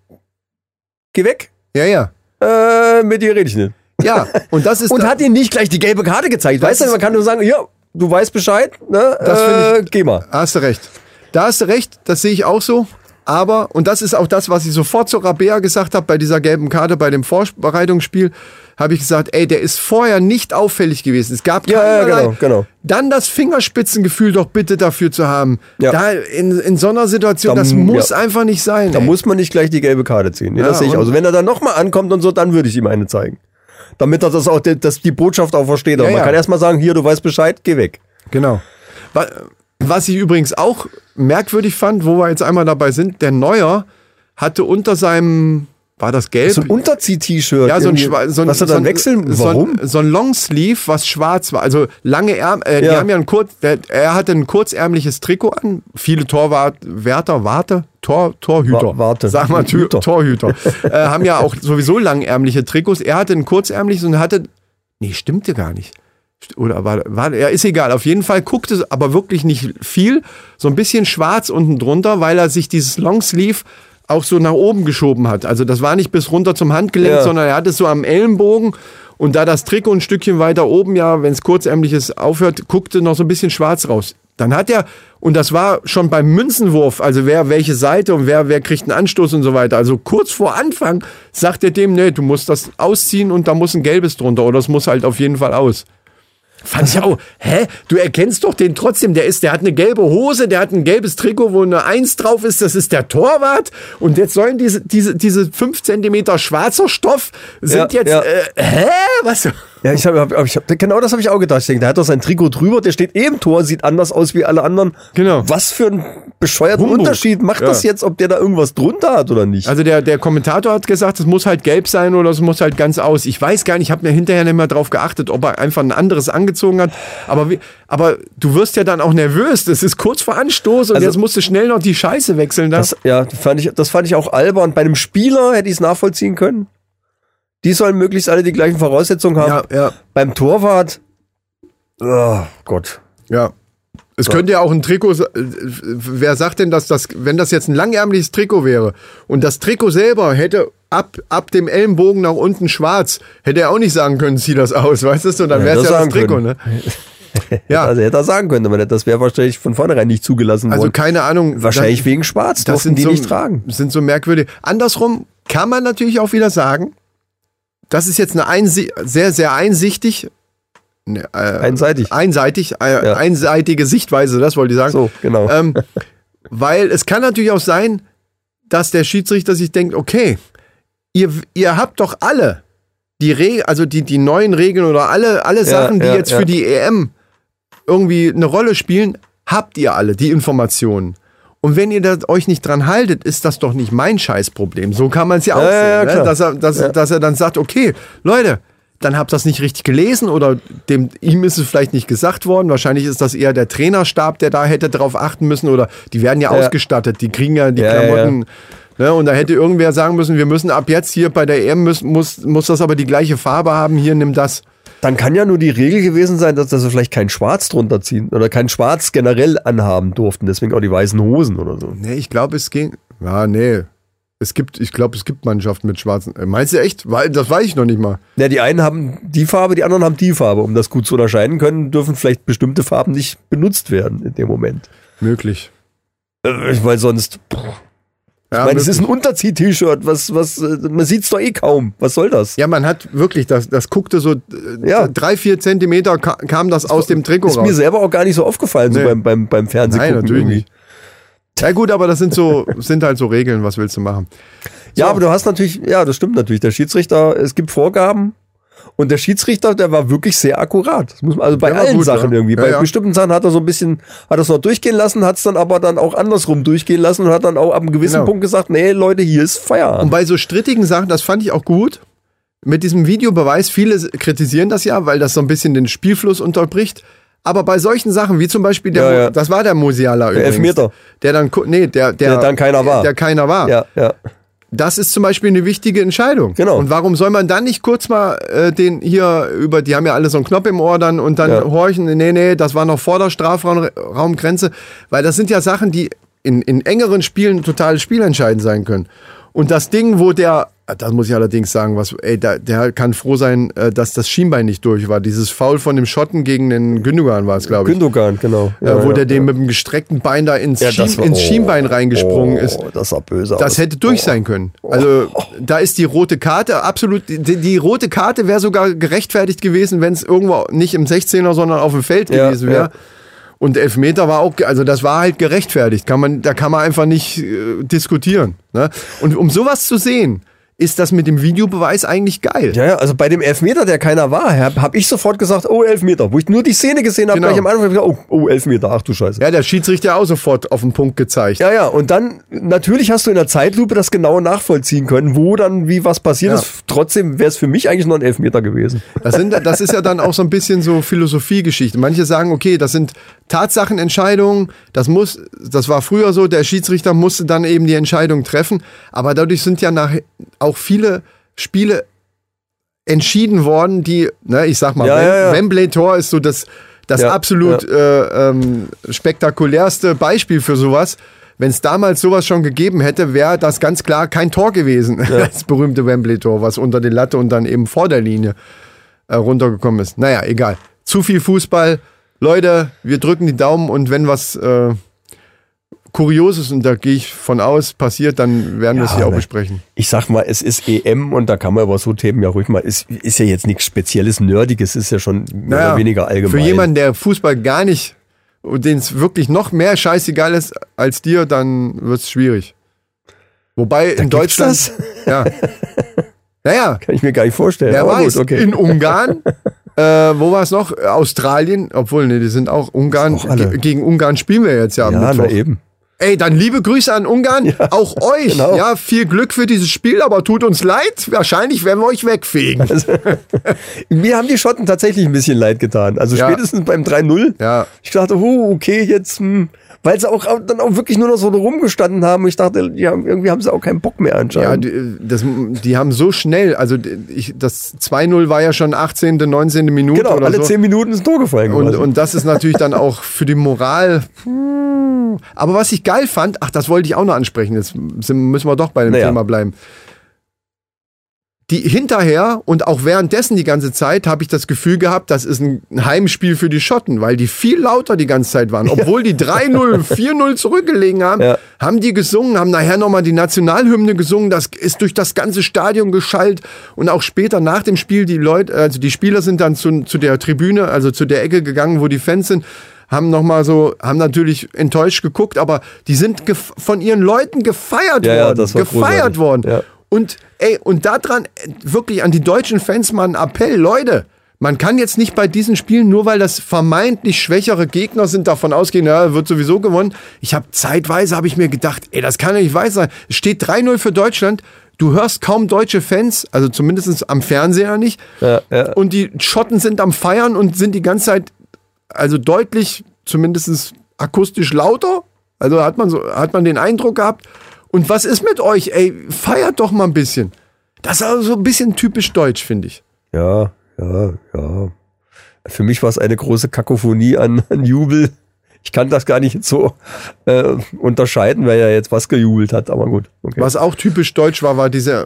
geh weg, Ja, ja. äh, mit dir rede ich nicht. Ja, und das ist... Und da- hat ihm nicht gleich die gelbe Karte gezeigt. Das Weißt du, ist- man kann nur sagen, ja, du weißt Bescheid, ne? Das find äh, ich- geh mal. Hast du recht. Da hast du recht, das sehe ich auch so. Aber, und das ist auch das, was ich sofort zu Rabea gesagt habe, bei dieser gelben Karte, bei dem Vorbereitungsspiel, habe ich gesagt, ey, der ist vorher nicht auffällig gewesen. Es gab Ja, ja, keinerlei- genau, genau. Dann das Fingerspitzengefühl doch bitte dafür zu haben. Ja. Da in, in so einer Situation, Da das m- muss ja. einfach nicht sein. Da ey. muss man nicht gleich die gelbe Karte ziehen. Nee, Ja, das sehe ich und- auch. Also wenn er dann nochmal ankommt und so, dann würde ich ihm eine zeigen. Damit er das auch, dass die Botschaft auch versteht. Aber Ja, man ja. kann erstmal sagen, hier, du weißt Bescheid, geh weg. Genau. Wa- Was ich übrigens auch merkwürdig fand, wo wir jetzt einmal dabei sind, der Neuer hatte unter seinem, war das gelb? So ein Unterzieh-T-Shirt. Ja, so ein, irgendwie. schwa- so ein Was er so dann ein, wechseln? So Warum? ein, so ein Longsleeve, was schwarz war. Also lange Ärmel. Äh, Die Ja. haben ja ein kurz. Der, er hatte ein kurzärmliches Trikot an. Viele Torwärter, Warte, Tor, Torhüter. Wa- Warte. Sag mal, Tür, Hüter. Torhüter. äh, haben ja auch sowieso langärmliche Trikots. Er hatte ein kurzärmliches und hatte. Nee, stimmte gar nicht. Oder war, war, ja, ist egal. Auf jeden Fall guckte es aber wirklich nicht viel. So ein bisschen schwarz unten drunter, weil er sich dieses Longsleeve auch so nach oben geschoben hat. Also das war nicht bis runter zum Handgelenk, Ja. sondern er hat es so am Ellenbogen und da das Trikot ein Stückchen weiter oben, ja, wenn es kurzärmlich ist, aufhört, guckte noch so ein bisschen schwarz raus. Dann hat er, und das war schon beim Münzenwurf, also wer welche Seite und wer, wer kriegt einen Anstoß und so weiter. Also kurz vor Anfang sagt er dem, nee, du musst das ausziehen und da muss ein gelbes drunter oder es muss halt auf jeden Fall aus. Fand ich auch. Hä? Du erkennst doch den trotzdem. Der ist, der hat eine gelbe Hose, der hat ein gelbes Trikot, wo eine Eins drauf ist. Das ist der Torwart. Und jetzt sollen diese, diese, diese fünf Zentimeter schwarzer Stoff sind Ja, jetzt, ja. Äh, hä? Was? Ja, ich habe, hab, ich hab, genau das habe ich auch gedacht. Ich denke, der hat doch sein Trikot drüber, der steht eben Tor, sieht anders aus wie alle anderen. Genau. Was für ein bescheuerten Humbug. Unterschied macht Ja. das jetzt, ob der da irgendwas drunter hat oder nicht? Also der, der Kommentator hat gesagt, es muss halt gelb sein oder es muss halt ganz aus. Ich weiß gar nicht, ich habe mir hinterher nicht mehr drauf geachtet, ob er einfach ein anderes angezogen hat. Aber, wie, aber du wirst ja dann auch nervös. Das ist kurz vor Anstoß und Also- jetzt musst du schnell noch die Scheiße wechseln. Das, ja, das fand ich, das fand ich auch albern. Bei einem Spieler hätte ich es nachvollziehen können. Die sollen möglichst alle die gleichen Voraussetzungen haben. ja, ja, Beim Torwart, oh Gott. ja. Es So. könnte ja auch ein Trikot, se- äh, wer sagt denn, dass das, wenn das jetzt ein langärmliches Trikot wäre und das Trikot selber hätte ab, ab dem Ellenbogen nach unten schwarz, hätte er auch nicht sagen können, zieh das aus, weißt du, und dann Ja, wäre es das ja das sagen Trikot, können. ne? Ja, Also hätte er sagen können, aber das wäre wahrscheinlich von vornherein nicht zugelassen also worden. keine Ahnung. Wahrscheinlich das, wegen Schwarz, das durften sind die so, nicht tragen. sind so merkwürdig. Andersrum kann man natürlich auch wieder sagen, das ist jetzt eine einsi- sehr, sehr einsichtig, ne, äh, Einseitig. einseitig, äh, Ja. einseitige Sichtweise, das wollte ich sagen. So, genau. Ähm, weil es kann natürlich auch sein, dass der Schiedsrichter sich denkt, okay, ihr, ihr habt doch alle die Regeln, also die, die neuen Regeln oder alle, alle Sachen, die ja, jetzt ja. für die E M irgendwie eine Rolle spielen, habt ihr alle die Informationen. Und wenn ihr da euch nicht dran haltet, ist das doch nicht mein Scheißproblem. So kann man es ja auch Ja, sehen, ja, ne? klar. dass, er, dass, Ja. dass er dann sagt, okay, Leute, dann habt ihr das nicht richtig gelesen oder dem, ihm ist es vielleicht nicht gesagt worden. Wahrscheinlich ist das eher der Trainerstab, der da hätte drauf achten müssen oder die werden ja, Ja. ausgestattet, die kriegen ja die Ja, Klamotten. Ne? Und da hätte irgendwer sagen müssen, wir müssen ab jetzt hier bei der E M, müssen, muss, muss das aber die gleiche Farbe haben, hier nimm das. Dann kann ja nur die Regel gewesen sein, dass, dass sie vielleicht kein Schwarz drunter ziehen oder kein Schwarz generell anhaben durften, deswegen auch die weißen Hosen oder so. Nee, ich glaube, es ging. Ja, nee. Es gibt, ich glaube, es gibt Mannschaften mit schwarzen. Äh, Meinst du echt? Weil, das weiß ich noch nicht mal. Ja, die einen haben die Farbe, die anderen haben die Farbe. Um das gut zu unterscheiden können, dürfen vielleicht bestimmte Farben nicht benutzt werden in dem Moment. Möglich. Äh, weil sonst, pff, Ja, ich meine, es möglich. ist ein Unterzieh-T-Shirt, was, was, äh, man sieht's doch eh kaum. Was soll das? Ja, man hat wirklich, das, das guckte so äh, Ja. drei, vier Zentimeter ka kam das aus dem Trikot Ist raus. mir selber auch gar nicht so aufgefallen, so Nee. beim, beim, beim Fernsehen. Nein, natürlich nicht. Ja gut, aber das sind so, sind halt so Regeln, was willst du machen? Ja, So. aber du hast natürlich, ja, das stimmt natürlich. Der Schiedsrichter, es gibt Vorgaben und der Schiedsrichter, der war wirklich sehr akkurat. Das muss man, also bei Der war allen gut, Sachen ja. irgendwie. Ja, bei ja. bestimmten Sachen hat er so ein bisschen, hat er es noch durchgehen lassen, hat es dann aber dann auch andersrum durchgehen lassen und hat dann auch ab einem gewissen Genau. Punkt gesagt, nee, Leute, hier ist Und Feierabend. bei so strittigen Sachen, das fand ich auch gut, mit diesem Videobeweis, viele kritisieren das ja, weil das so ein bisschen den Spielfluss unterbricht. Aber bei solchen Sachen, wie zum Beispiel der, Ja, ja. das war der Musiala Der übrigens. Elfmeter. Der dann, ku- nee, der, der, Der dann keiner war. Der keiner war. Ja, ja. Das ist zum Beispiel eine wichtige Entscheidung. Genau. Und warum soll man dann nicht kurz mal äh, den hier über, die haben ja alle so einen Knopf im Ohr dann und dann Ja. horchen, nee, nee, das war noch vor der Strafraumgrenze, weil das sind ja Sachen, die in, in engeren Spielen total spielentscheidend sein können. Und das Ding, wo der, das muss ich allerdings sagen, was, ey, der, der kann froh sein, äh, dass das Schienbein nicht durch war. Dieses Foul von dem Schotten gegen den Gündogan war es, glaube ich. Gündogan, genau. Ja, wo der dem mit dem gestreckten Bein da ins, Ja, Schien, das war- ins oh, Schienbein reingesprungen oh, ist. Das sah böse aus. Das hätte durch sein können. Also da ist die rote Karte absolut, die, die rote Karte wäre sogar gerechtfertigt gewesen, wenn es irgendwo nicht im sechzehner, sondern auf dem Feld Ja, gewesen wäre. ja. Und Elfmeter war auch, also das war halt gerechtfertigt. Kann man, da kann man einfach nicht äh, diskutieren. Ne? Und um sowas zu sehen, ist das mit dem Videobeweis eigentlich geil. Ja, ja, also bei dem Elfmeter, der keiner war, habe hab ich sofort gesagt, oh, Elfmeter. Wo ich nur die Szene gesehen habe, Genau. gleich am Anfang, hab ich gesagt, oh, oh, Elfmeter, ach du Scheiße. Ja, der Schiedsrichter auch sofort auf den Punkt gezeigt. Ja, ja, und dann, natürlich hast du in der Zeitlupe das genau nachvollziehen können, wo dann wie was passiert Ja. ist. Trotzdem wäre es für mich eigentlich noch ein Elfmeter gewesen. Das, sind, das ist ja dann auch so ein bisschen so Philosophiegeschichte. Manche sagen, okay, das sind Tatsachenentscheidungen, das muss, das war früher so, der Schiedsrichter musste dann eben die Entscheidung treffen, aber dadurch sind ja nach, auch viele Spiele entschieden worden, die, ne, ich sag mal, Ja, Wem- ja, ja. Wembley-Tor ist so das, das Ja, absolut Äh, ähm, spektakulärste Beispiel für sowas. Wenn es damals sowas schon gegeben hätte, wäre das ganz klar kein Tor gewesen. Das berühmte Wembley-Tor, was unter die Latte und dann eben vor der Linie äh, runtergekommen ist. Naja, egal. Zu viel Fußball. Leute, wir drücken die Daumen und wenn was äh, Kurioses, und da gehe ich von aus, passiert, dann werden wir es Ja, hier auch ne. besprechen. Ich sag mal, es ist E M und da kann man über so Themen ja ruhig mal, ist, ist ja jetzt nichts Spezielles, Nerdiges, ist ja schon mehr Naja, oder weniger allgemein. Für jemanden, der Fußball gar nicht, den es wirklich noch mehr scheißegal ist als dir, dann wird es schwierig. Wobei Da in gibt's Deutschland, das? ja, naja, Kann ich mir gar nicht vorstellen. wer aber weiß, gut, okay. in Ungarn, äh, wo war es noch? Australien, obwohl, ne, die sind auch Ungarn, Auch alle. ge- gegen Ungarn spielen wir jetzt ja am ja, na Mittwoch. eben. Ey, dann liebe Grüße an Ungarn, auch euch. genau. Ja, viel Glück für dieses Spiel, aber tut uns leid. Wahrscheinlich werden wir euch wegfegen. Mir haben die Schotten tatsächlich ein bisschen leid getan. Also Ja. spätestens beim drei null. Ja. Ich dachte, oh, okay, jetzt, hm, weil sie auch dann auch wirklich nur noch so rumgestanden haben. Ich dachte, ja, irgendwie haben sie auch keinen Bock mehr Ja, anscheinend. die, das, die haben so schnell, also ich, das zwei null war ja schon achtzehnte, neunzehnte Minute genau, oder alle so. zehn Minuten ist ein Tor gefallen. Und, quasi. und das ist natürlich dann auch für die Moral. puh. Aber was ich geil fand, ach, das wollte ich auch noch ansprechen, jetzt sind, müssen wir doch bei dem Naja. Thema bleiben. Die hinterher und auch währenddessen die ganze Zeit habe ich das Gefühl gehabt, das ist ein Heimspiel für die Schotten, weil die viel lauter die ganze Zeit waren. Obwohl die drei null, vier null zurückgelegen haben, Ja. haben die gesungen, haben nachher nochmal die Nationalhymne gesungen. Das ist durch das ganze Stadion geschallt. Und auch später nach dem Spiel, die Leute, also die Spieler sind dann zu, zu der Tribüne, also zu der Ecke gegangen, wo die Fans sind, haben nochmal so, haben natürlich enttäuscht geguckt, aber die sind gef- von ihren Leuten gefeiert Ja, ja, worden. das war gefeiert großartig. worden. Ja. Und ey, und daran äh, wirklich an die deutschen Fans mal ein Appell, Leute, man kann jetzt nicht bei diesen Spielen, nur weil das vermeintlich schwächere Gegner sind, davon ausgehen, ja, wird sowieso gewonnen. Ich habe zeitweise, habe ich mir gedacht, ey, das kann ja nicht wahr sein. Es steht drei null für Deutschland, du hörst kaum deutsche Fans, also zumindest am Fernseher nicht. Ja, ja. Und die Schotten sind am Feiern und sind die ganze Zeit, also deutlich, zumindest akustisch lauter. Also hat man so, hat man den Eindruck gehabt. Und was ist mit euch? Ey, feiert doch mal ein bisschen. Das ist also so ein bisschen typisch deutsch, finde ich. Ja, ja, ja. Für mich war es eine große Kakophonie an, an Jubel. Ich kann das gar nicht so äh, unterscheiden, wer ja jetzt was gejubelt hat, aber gut. Okay. Was auch typisch deutsch war, war diese,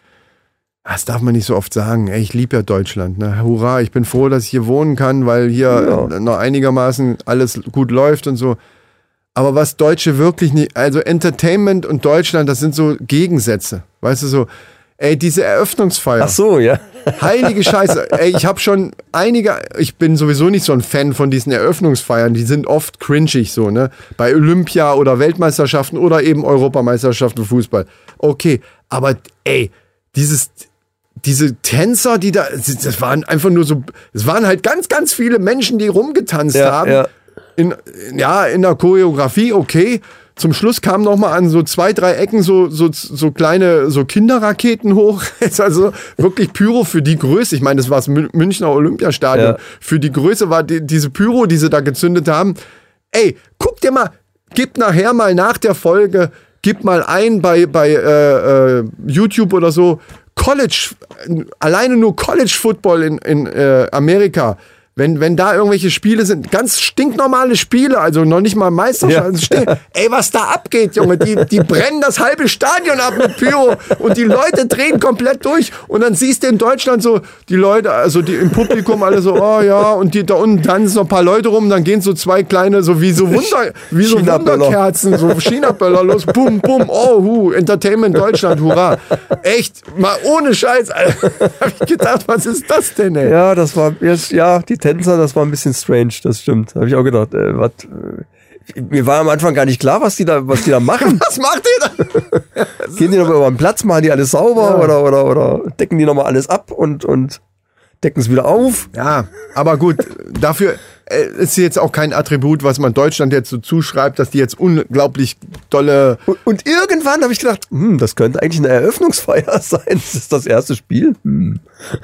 das darf man nicht so oft sagen, ey, ich liebe ja Deutschland, ne? Hurra, ich bin froh, dass ich hier wohnen kann, weil hier Ja. noch einigermaßen alles gut läuft und so. Aber was Deutsche wirklich nicht, also Entertainment und Deutschland, das sind so Gegensätze. Weißt du, so, ey, diese Eröffnungsfeier. Ach so, ja. Heilige Scheiße. Ey, ich habe schon einige, ich bin sowieso nicht so ein Fan von diesen Eröffnungsfeiern, die sind oft cringig so, ne? Bei Olympia oder Weltmeisterschaften oder eben Europameisterschaften Fußball. Okay, aber ey, dieses, diese Tänzer, die da, das waren einfach nur so, es waren halt ganz, ganz viele Menschen, die rumgetanzt Ja, haben. ja. In, ja, in der Choreografie, okay. Zum Schluss kamen noch mal an so zwei, drei Ecken so, so, so kleine so Kinderraketen hoch. Jetzt also wirklich Pyro für die Größe. Ich meine, das war das Mün- Münchner Olympiastadion. Ja. Für die Größe war die, diese Pyro, die sie da gezündet haben. Ey, guck dir mal, gib nachher mal nach der Folge, gib mal ein bei, bei äh, äh, YouTube oder so, College, alleine nur College Football in, in äh, Amerika. Wenn, wenn da irgendwelche Spiele sind, ganz stinknormale Spiele, also noch nicht mal Meisterschaften, Ja. stehen. Ey, was da abgeht, Junge, die, die brennen das halbe Stadion ab mit Pyro und die Leute drehen komplett durch und dann siehst du in Deutschland so, die Leute, also die im Publikum alle so, oh ja, und die da unten tanzen noch ein paar Leute rum, dann gehen so zwei kleine, so wie so Wunder, wie so China-Böller. Wunderkerzen, so China-Böller los, bum, bum, oh, hu, Entertainment Deutschland, hurra. Echt, mal ohne Scheiß, Alter. Hab ich gedacht, was ist das denn, ey? Ja, das war jetzt, ja, die Tänzer, das war ein bisschen strange, das stimmt. Habe ich auch gedacht, äh, was, äh, mir war am Anfang gar nicht klar, was die da, was die da machen. Was macht ihr da? Gehen die nochmal über den Platz, machen die alles sauber Ja. oder, oder, oder decken die nochmal alles ab und, und decken es wieder auf? Ja, aber gut, dafür äh, ist jetzt auch kein Attribut, was man Deutschland jetzt so zuschreibt, dass die jetzt unglaublich dolle. Und, und irgendwann habe ich gedacht, hm, das könnte eigentlich eine Eröffnungsfeier sein. Das ist das erste Spiel. Hm.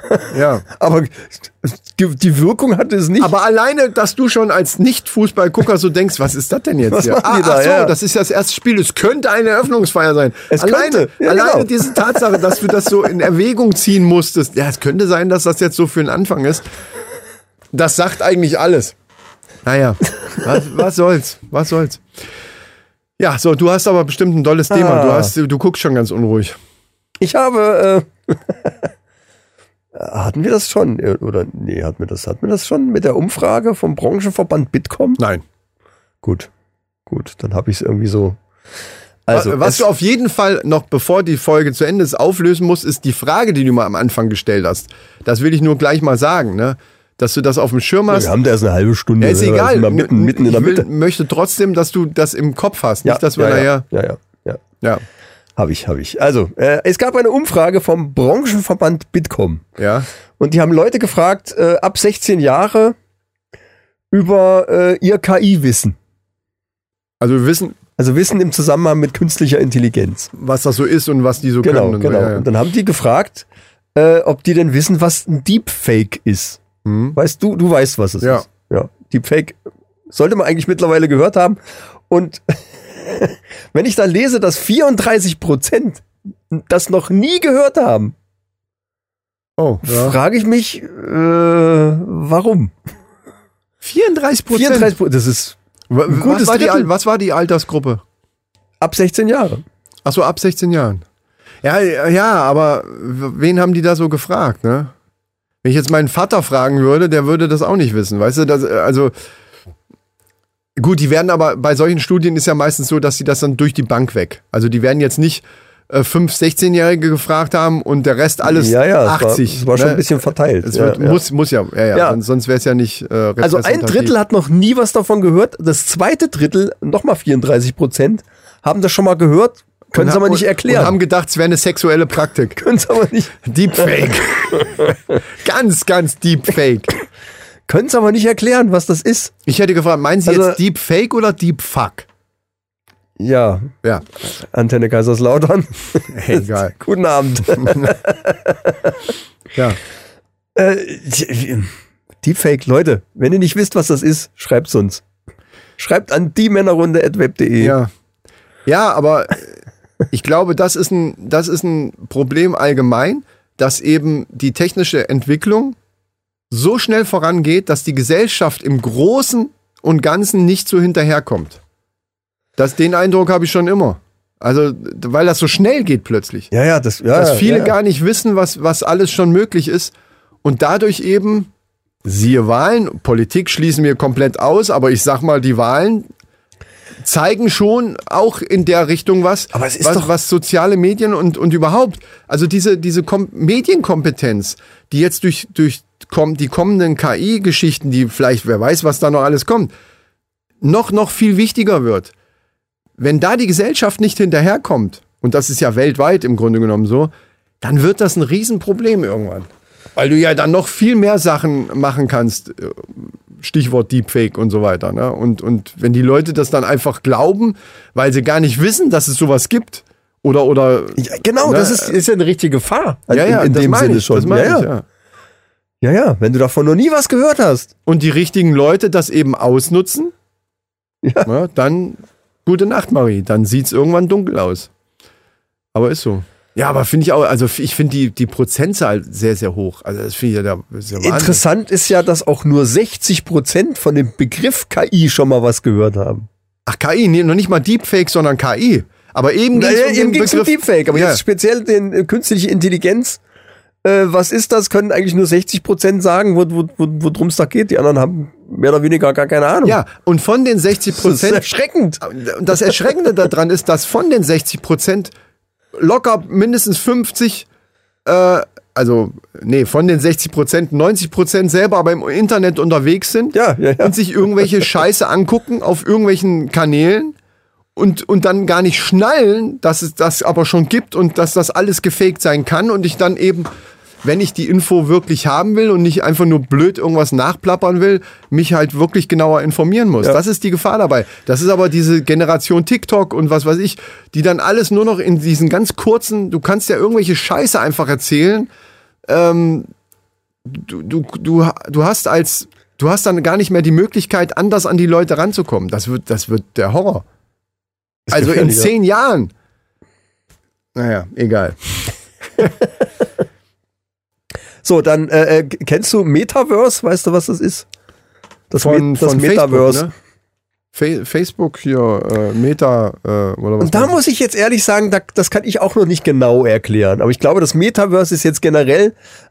Ja. Aber die, die Wirkung hatte es nicht. Aber alleine, dass du schon als Nicht-Fußballgucker so denkst, was ist das denn jetzt Was hier? machen Ah, die da, ach so, ja. das ist ja das erste Spiel. Es könnte eine Eröffnungsfeier sein. Es alleine, könnte, ja, alleine genau. diese Tatsache, dass du das so in Erwägung ziehen musstest. Ja, es könnte sein, dass das jetzt so für den Anfang ist. Das sagt eigentlich alles. Naja, was, was soll's? Was soll's? Ja, so, du hast aber bestimmt ein tolles Thema. Ah. Du, hast, du guckst schon ganz unruhig. Ich habe, äh, hatten wir das schon? Oder, nee, hatten wir das, hatten wir das schon mit der Umfrage vom Branchenverband Bitkom? Nein. Gut, gut, dann habe ich es irgendwie so. Also, was du auf jeden Fall noch, bevor die Folge zu Ende ist, auflösen musst, ist die Frage, die du mal am Anfang gestellt hast. Das will ich nur gleich mal sagen, ne? Dass du das auf dem Schirm hast. Wir haben da erst eine halbe Stunde. Ja, ist egal. Mal mitten, mitten in der Mitte. Ich will, möchte trotzdem, dass du das im Kopf hast. Ja, nicht, dass wir ja, nachher. Ja, ja, ja. Ja. Habe ich, habe ich. Also, äh, es gab eine Umfrage vom Branchenverband Bitkom. Ja. Und die haben Leute gefragt, äh, ab sechzehn Jahre über äh, ihr K I-Wissen. Also wir wissen, Also Wissen im Zusammenhang mit künstlicher Intelligenz. was das so ist und was die so Genau, können. Und genau. So, ja, ja. Und dann haben die gefragt, äh, ob die denn wissen, was ein Deepfake ist. Hm. Weißt du, du weißt, was es Ja. ist. Ja. Deepfake sollte man eigentlich mittlerweile gehört haben. Und wenn ich dann lese, dass vierunddreißig Prozent das noch nie gehört haben, Oh, ja. frage ich mich, äh, warum? vierunddreißig Prozent. vierunddreißig Prozent, das ist Wa- ein was, gutes war die, Drittel. Al- was war die Altersgruppe? ab sechzehn Jahre. Ach so, ab sechzehn Jahren. Ja, ja, aber wen haben die da so gefragt, ne? Wenn ich jetzt meinen Vater fragen würde, der würde das auch nicht wissen, weißt du? Das, also gut, die werden aber, bei solchen Studien ist ja meistens so, dass sie das dann durch die Bank weg. Also die werden jetzt nicht äh, fünf sechzehnjährige gefragt haben und der Rest alles Ja, ja, es war, achtzig. es war schon ne? ein bisschen verteilt. Es ja, wird, ja. Muss, muss ja, ja, ja. Ja. Sonst, sonst wäre es ja nicht äh, Also ein repräsentativ. Drittel hat noch nie was davon gehört. Das zweite Drittel, nochmal vierunddreißig Prozent, haben das schon mal gehört, können es Und- aber nicht und- erklären. Und haben gedacht, es wäre eine sexuelle Praktik. Können es aber nicht, Deepfake. ganz, ganz Deepfake. können es aber nicht erklären, was das ist. Ich hätte gefragt, meinen Sie Also- jetzt Deepfake oder Deepfuck? Ja, Ja, Antenne Kaiserslautern. egal. Guten Abend. Ja. äh, Deepfake, Leute, wenn ihr nicht wisst, was das ist, schreibt's uns. Schreibt an die Männerrunde at web punkt de. Ja. Ja, aber ich glaube, das ist ein, das ist ein Problem allgemein, dass eben die technische Entwicklung so schnell vorangeht, dass die Gesellschaft im Großen und Ganzen nicht so hinterherkommt. Das, den Eindruck habe ich schon immer. Also, weil das so schnell geht plötzlich. Ja, ja, das, ja, Dass ja, viele ja. gar nicht wissen, was, was alles schon möglich ist. Und dadurch eben, siehe Wahlen, Politik schließen wir komplett aus, aber ich sag mal, die Wahlen zeigen schon auch in der Richtung was, Aber es ist was, doch- was soziale Medien und, und überhaupt, also diese, diese Kom- Medienkompetenz, die jetzt durch, durch komm, die kommenden K I-Geschichten, die vielleicht, wer weiß, was da noch alles kommt, noch, noch viel wichtiger wird. Wenn da die Gesellschaft nicht hinterherkommt, und das ist ja weltweit im Grunde genommen so, dann wird das ein Riesenproblem irgendwann. Weil du ja dann noch viel mehr Sachen machen kannst, Stichwort Deepfake und so weiter. Ne? Und, und wenn die Leute das dann einfach glauben, weil sie gar nicht wissen, dass es sowas gibt, oder, oder Ja, genau, Ne? das ist, ist ja eine richtige Gefahr. ja, ja, in, in das dem meine Sinne ich, schon. das meine ja, ich, ja. ja. ja, ja, wenn du davon noch nie was gehört hast. Und die richtigen Leute das eben ausnutzen, Ja. ne, dann gute Nacht, Marie. Dann sieht es irgendwann dunkel aus. Aber ist so. Ja, aber finde ich auch, also ich finde die, die Prozentzahl sehr, sehr hoch. Also das finde ich ja, der, das ist ja Wahnsinn. Interessant ist ja, dass auch nur sechzig Prozent von dem Begriff K I schon mal was gehört haben. Ach, K I, nee, noch nicht mal Deepfake, sondern K I. Aber eben ging's Naja, um eben den ging es um Begriff- Deepfake, aber Ja. jetzt speziell den äh, künstliche Intelligenz. Äh, was ist das? Können eigentlich nur sechzig Prozent sagen, wo, wo, wo, worum es da geht. Die anderen haben mehr oder weniger gar keine Ahnung. Ja, und von den sechzig das ist Prozent, erschreckend. das Erschreckende daran ist, dass von den sechzig Prozent locker mindestens fünfzig, äh, also, nee, von den sechzig Prozent, neunzig Prozent selber aber im Internet unterwegs sind Ja, ja, ja. und sich irgendwelche Scheiße angucken auf irgendwelchen Kanälen und, und dann gar nicht schnallen, dass es das aber schon gibt und dass das alles gefaked sein kann und ich dann eben, wenn ich die Info wirklich haben will und nicht einfach nur blöd irgendwas nachplappern will, mich halt wirklich genauer informieren muss. Ja. Das ist die Gefahr dabei. Das ist aber diese Generation TikTok und was weiß ich, die dann alles nur noch in diesen ganz kurzen, du kannst ja irgendwelche Scheiße einfach erzählen. Ähm, du, du, du, du hast als, du hast dann gar nicht mehr die Möglichkeit, anders an die Leute ranzukommen. Das wird, das wird der Horror. Das ist Also in gefährlich, ja. zehn Jahren. Naja, egal. So, dann äh, äh, kennst du Metaverse? Weißt du, was das ist? Das, Von, Met- das von Metaverse. Facebook, ne? Fa- Facebook hier, äh, Meta, äh, oder was? Und da meinst du? muss ich jetzt ehrlich sagen, da, das kann ich auch noch nicht genau erklären. Aber ich glaube, das Metaverse ist jetzt generell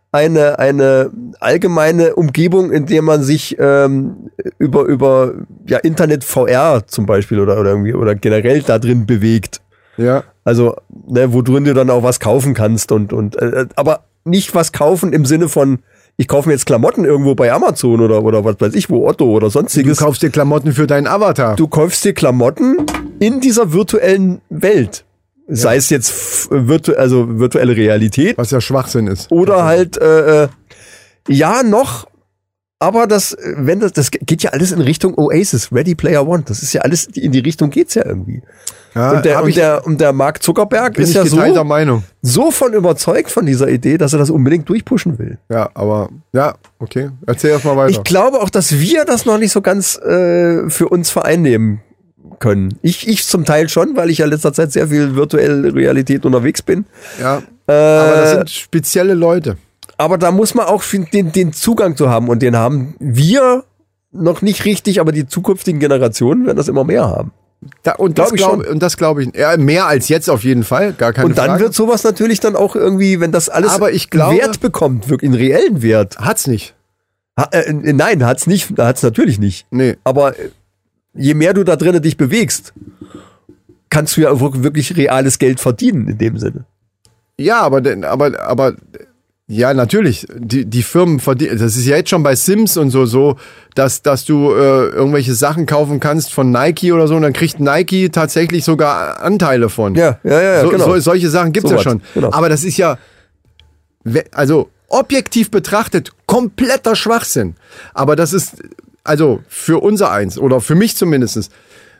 eine eine allgemeine Umgebung, in der man sich ähm, über über ja Internet V R zum Beispiel oder oder irgendwie oder generell da drin bewegt. Ja. Also ne, wo drin du dann auch was kaufen kannst und und äh, aber nicht was kaufen im Sinne von ich kaufe mir jetzt Klamotten irgendwo bei Amazon oder oder was weiß ich wo, Otto oder sonstiges. Du kaufst dir Klamotten für deinen Avatar. Du kaufst dir Klamotten in dieser virtuellen Welt. Ja. Sei es jetzt virtu- also virtuelle Realität. Was ja Schwachsinn ist. Oder halt, äh, ja, noch, aber das, wenn das, das geht ja alles in Richtung Oasis, Ready Player One. Das ist ja alles, in die Richtung geht's ja irgendwie. Ja, und, der, und, ich, der, und der Mark Zuckerberg bin ist ich ja so, Meinung. so von überzeugt von dieser Idee, dass er das unbedingt durchpushen will. Ja, aber, ja, okay. Erzähl erst mal weiter. Ich glaube auch, dass wir das noch nicht so ganz äh, für uns vereinnehmen können. Ich, ich zum Teil schon, weil ich ja in letzter Zeit sehr viel virtuelle Realität unterwegs bin. Ja, äh, aber das sind spezielle Leute. Aber da muss man auch den, den Zugang zu haben und den haben wir noch nicht richtig, aber die zukünftigen Generationen werden das immer mehr haben. Da, und, das glaub, und das glaube ich, ja, mehr als jetzt auf jeden Fall, gar keine Und dann Frage. wird sowas natürlich dann auch irgendwie, wenn das alles aber ich glaube, Wert bekommt, wirklich einen reellen Wert. Hat's nicht. Ha, äh, nein, hat's nicht, hat's natürlich nicht. Nee. Aber je mehr du da drinnen dich bewegst, kannst du ja auch wirklich reales Geld verdienen in dem Sinne. Ja, aber, aber, aber, ja, natürlich. Die, die Firmen verdienen, das ist ja jetzt schon bei Sims und so, so, dass, dass du äh, irgendwelche Sachen kaufen kannst von Nike oder so und dann kriegt Nike tatsächlich sogar Anteile von. Ja, ja, ja, so, genau. So, solche Sachen gibt's so ja was, schon. Genau. Aber das ist ja, also objektiv betrachtet, kompletter Schwachsinn. Aber das ist, also für unser Eins oder für mich zumindest,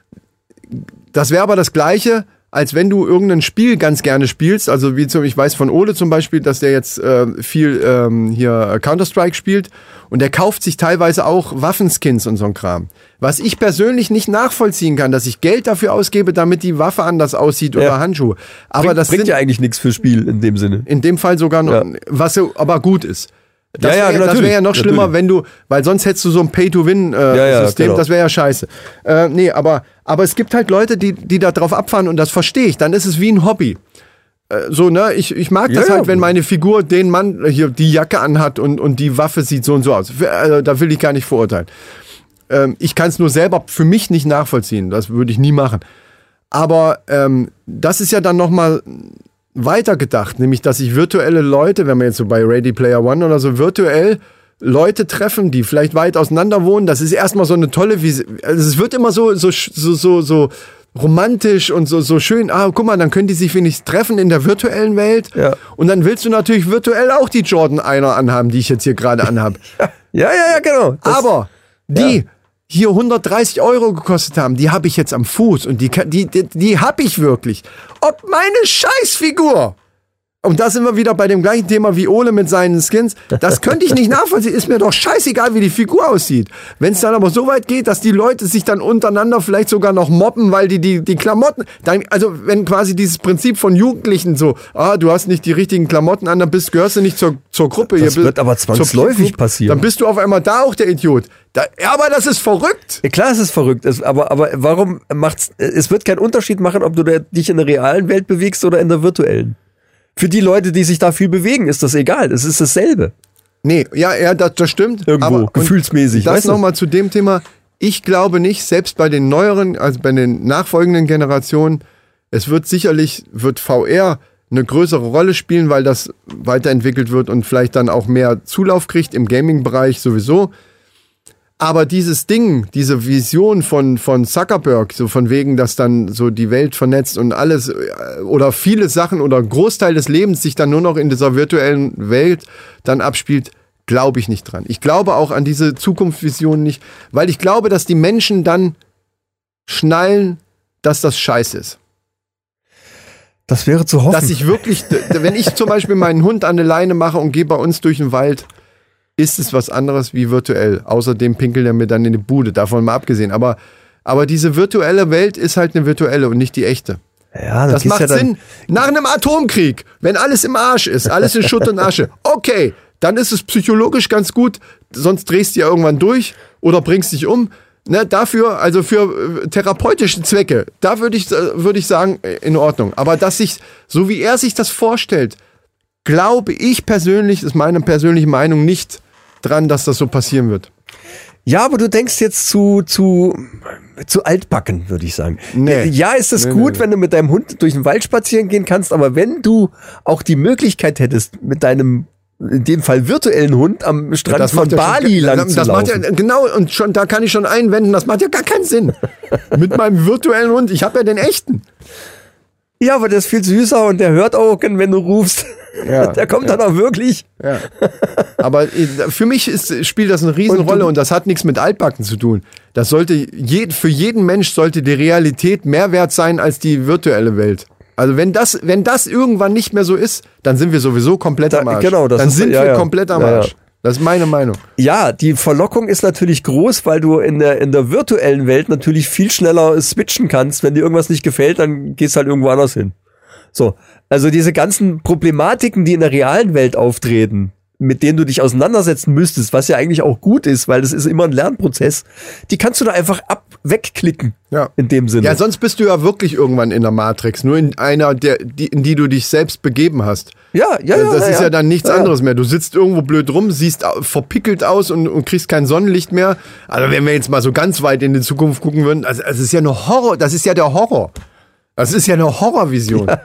das wäre aber das Gleiche, als wenn du irgendein Spiel ganz gerne spielst, also wie zum, ich weiß von Ole zum Beispiel, dass der jetzt äh, viel ähm, hier Counter-Strike spielt und der kauft sich teilweise auch Waffenskins und so ein Kram. Was ich persönlich nicht nachvollziehen kann, dass ich Geld dafür ausgebe, damit die Waffe anders aussieht Ja. oder Handschuhe. Aber bringt, das bringt sind, ja eigentlich nichts fürs Spiel in dem Sinne. in dem Fall sogar noch, Ja. was so, aber gut ist. Das Ja, ja, wäre natürlich, wär ja noch schlimmer, natürlich. wenn du, weil sonst hättest du so ein Pay-to-Win-System, äh, Ja, ja, System, genau. das wäre ja scheiße. Äh, nee, aber, aber es gibt halt Leute, die, die da drauf abfahren und das verstehe ich. Dann ist es wie ein Hobby. Äh, so, ne, ich, ich mag das Ja, halt, ja. wenn meine Figur den Mann äh, hier die Jacke anhat und, und die Waffe sieht so und so aus. Also, da will ich gar nicht verurteilen. Ähm, ich kann es nur selber für mich nicht nachvollziehen. Das würde ich nie machen. Aber ähm, das ist ja dann nochmal weitergedacht, nämlich, dass sich virtuelle Leute, wenn wir jetzt so bei Ready Player One oder so, virtuell Leute treffen, die vielleicht weit auseinander wohnen. Das ist erstmal so eine tolle Vision. Also es wird immer so, so, so, so, so romantisch und so, so schön. Ah, guck mal, dann können die sich wenigstens treffen in der virtuellen Welt. Ja. Und dann willst du natürlich virtuell auch die Jordan einer anhaben, die ich jetzt hier gerade anhabe. Ja, ja, ja, genau. Das, Aber die ja. hier hundertdreißig Euro gekostet haben, die habe ich jetzt am Fuß und die, kann- die, die, die habe ich wirklich. Ob meine Scheißfigur, und da sind wir wieder bei dem gleichen Thema wie Ole mit seinen Skins, das könnte ich nicht nachvollziehen, ist mir doch scheißegal, wie die Figur aussieht. Wenn es dann aber so weit geht, dass die Leute sich dann untereinander vielleicht sogar noch mobben, weil die die, die Klamotten, dann, also wenn quasi dieses Prinzip von Jugendlichen so, ah, du hast nicht die richtigen Klamotten an, dann bist, gehörst du nicht zur, zur Gruppe. Das Hier, wird aber zur zwangsläufig Peer Group, passieren. Dann bist du auf einmal da auch der Idiot. Da, ja, aber das ist verrückt. Ja, klar, es ist verrückt, es, aber, aber warum macht's, es wird keinen Unterschied machen, ob du da, dich in der realen Welt bewegst oder in der virtuellen. Für die Leute, die sich da viel bewegen, ist das egal, es ist dasselbe. Nee, ja, ja, das, das stimmt. Irgendwo, aber, und gefühlsmäßig, Das weißt du? nochmal zu dem Thema. Ich glaube nicht, selbst bei den neueren, also bei den nachfolgenden Generationen, es wird sicherlich, wird V R eine größere Rolle spielen, weil das weiterentwickelt wird und vielleicht dann auch mehr Zulauf kriegt im Gaming-Bereich sowieso. Aber dieses Ding, diese Vision von, von Zuckerberg, so von wegen, dass dann so die Welt vernetzt und alles äh, oder viele Sachen oder ein Großteil des Lebens sich dann nur noch in dieser virtuellen Welt dann abspielt, glaube ich nicht dran. Ich glaube auch an diese Zukunftsvision nicht, weil ich glaube, dass die Menschen dann schnallen, dass das scheiße ist. Das wäre zu hoffen. Dass ich wirklich, d- wenn ich zum Beispiel meinen Hund an der Leine mache und gehe bei uns durch den Wald, ist es was anderes wie virtuell. Außerdem pinkelt er mir dann in die Bude, davon mal abgesehen. Aber, aber diese virtuelle Welt ist halt eine virtuelle und nicht die echte. ja, Das gehst macht ja dann, Sinn. Nach einem Atomkrieg, wenn alles im Arsch ist, alles in Schutt und Asche, okay, dann ist es psychologisch ganz gut, sonst drehst du ja irgendwann durch oder bringst dich um. Ne, dafür, also für äh, therapeutische Zwecke, da würde ich, äh, würde ich sagen, äh, in Ordnung. Aber dass sich, so wie er sich das vorstellt, glaube ich persönlich, ist meine persönliche Meinung, nicht dran, dass das so passieren wird. Ja, aber du denkst jetzt zu, zu, zu altbacken, würde ich sagen. Nee. Ja, ist es Nee, gut, nee. wenn du mit deinem Hund durch den Wald spazieren gehen kannst, aber wenn du auch die Möglichkeit hättest, mit deinem, in dem Fall virtuellen Hund am Strand Das von macht ja Bali schon, lang das zu macht ja, laufen. genau, und schon, da kann ich schon einwenden, das macht ja gar keinen Sinn. Mit meinem virtuellen Hund, ich habe ja den echten. Ja, aber der ist viel süßer und der hört auch, wenn du rufst. Ja, der kommt ja. dann auch wirklich. Ja. Aber für mich ist, spielt das eine Riesenrolle Und du- und das hat nichts mit Altbacken zu tun. Das sollte je, für jeden Mensch sollte die Realität mehr wert sein als die virtuelle Welt. Also wenn das, wenn das irgendwann nicht mehr so ist, dann sind wir sowieso komplett Da- am Arsch. genau, das dann ist- sind ja, wir ja. komplett am Ja, ja. Arsch. Das ist meine Meinung. Ja, die Verlockung ist natürlich groß, weil du in der, in der virtuellen Welt natürlich viel schneller switchen kannst. Wenn dir irgendwas nicht gefällt, dann gehst halt irgendwo anders hin. So. Also diese ganzen Problematiken, die in der realen Welt auftreten, mit denen du dich auseinandersetzen müsstest, was ja eigentlich auch gut ist, weil das ist immer ein Lernprozess, die kannst du da einfach ab, wegklicken. Ja. In dem Sinne. Ja, sonst bist du ja wirklich irgendwann in der Matrix, nur in einer, der, die, in die du dich selbst begeben hast. ja, ja, ja. das ist ja, ja dann nichts ja, ja. anderes mehr. Du sitzt irgendwo blöd rum, siehst au- verpickelt aus und, und kriegst kein Sonnenlicht mehr. Also wenn wir jetzt mal so ganz weit in die Zukunft gucken würden, also es ist ja eine Horror, das ist ja der Horror. Das ist ja eine Horrorvision. Ja.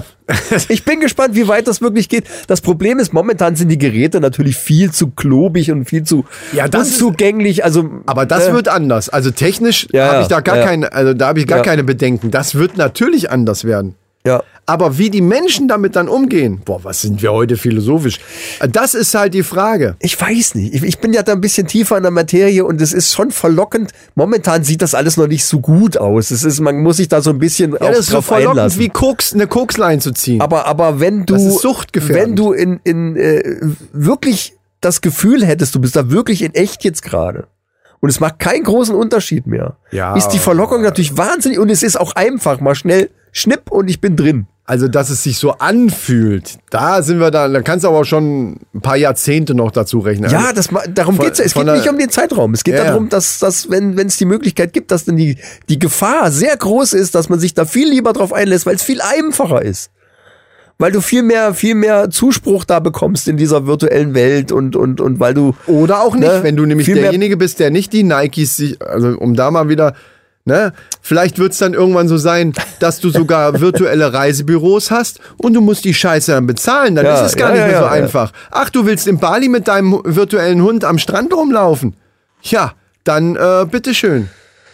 Ich bin gespannt, wie weit das wirklich geht. Das Problem ist, momentan sind die Geräte natürlich viel zu klobig und viel zu Ja, das ist- unzugänglich. Also, Aber das äh, wird anders. Also technisch Ja, habe ja, ich da gar ja. keine, also da habe ich gar Ja. keine Bedenken. Das wird natürlich anders werden. ja. Aber wie die Menschen damit dann umgehen, boah, was sind wir heute philosophisch? Das ist halt die Frage. Ich weiß nicht. Ich, ich bin ja da ein bisschen tiefer in der Materie und es ist schon verlockend. Momentan sieht das alles noch nicht so gut aus. Es ist, man muss sich da so ein bisschen Ja, auch das ist so drauf verlockend einlassen. wie Koks, eine Kokslein zu ziehen. aber, aber wenn du, Das ist suchtgefährdend. wenn du in, in, äh, wirklich das Gefühl hättest, du bist da wirklich in echt jetzt gerade. Und es macht keinen großen Unterschied mehr. Ja. Ist die Verlockung natürlich wahnsinnig und es ist auch einfach mal schnell schnipp und ich bin drin. Also, dass es sich so anfühlt, da sind wir da, da kannst du aber schon ein paar Jahrzehnte noch dazu rechnen. Ja, das, ma- darum Von- geht's ja. Es von geht der- nicht um den Zeitraum. Es geht Ja. darum, dass, dass wenn wenn es die Möglichkeit gibt, dass dann die, die Gefahr sehr groß ist, dass man sich da viel lieber drauf einlässt, weil es viel einfacher ist. Weil du viel mehr, viel mehr Zuspruch da bekommst in dieser virtuellen Welt und, und, und weil du. Oder auch nicht, Ne, wenn du nämlich viel mehr- derjenige bist, der nicht die Nikes sich, also um da mal wieder, ne, vielleicht wird's dann irgendwann so sein, dass du sogar virtuelle Reisebüros hast und du musst die Scheiße dann bezahlen, dann Ja, ist es gar ja, nicht ja, mehr so ja, ja. einfach. Ach, du willst in Bali mit deinem virtuellen Hund am Strand rumlaufen? Ja, dann äh, bitteschön.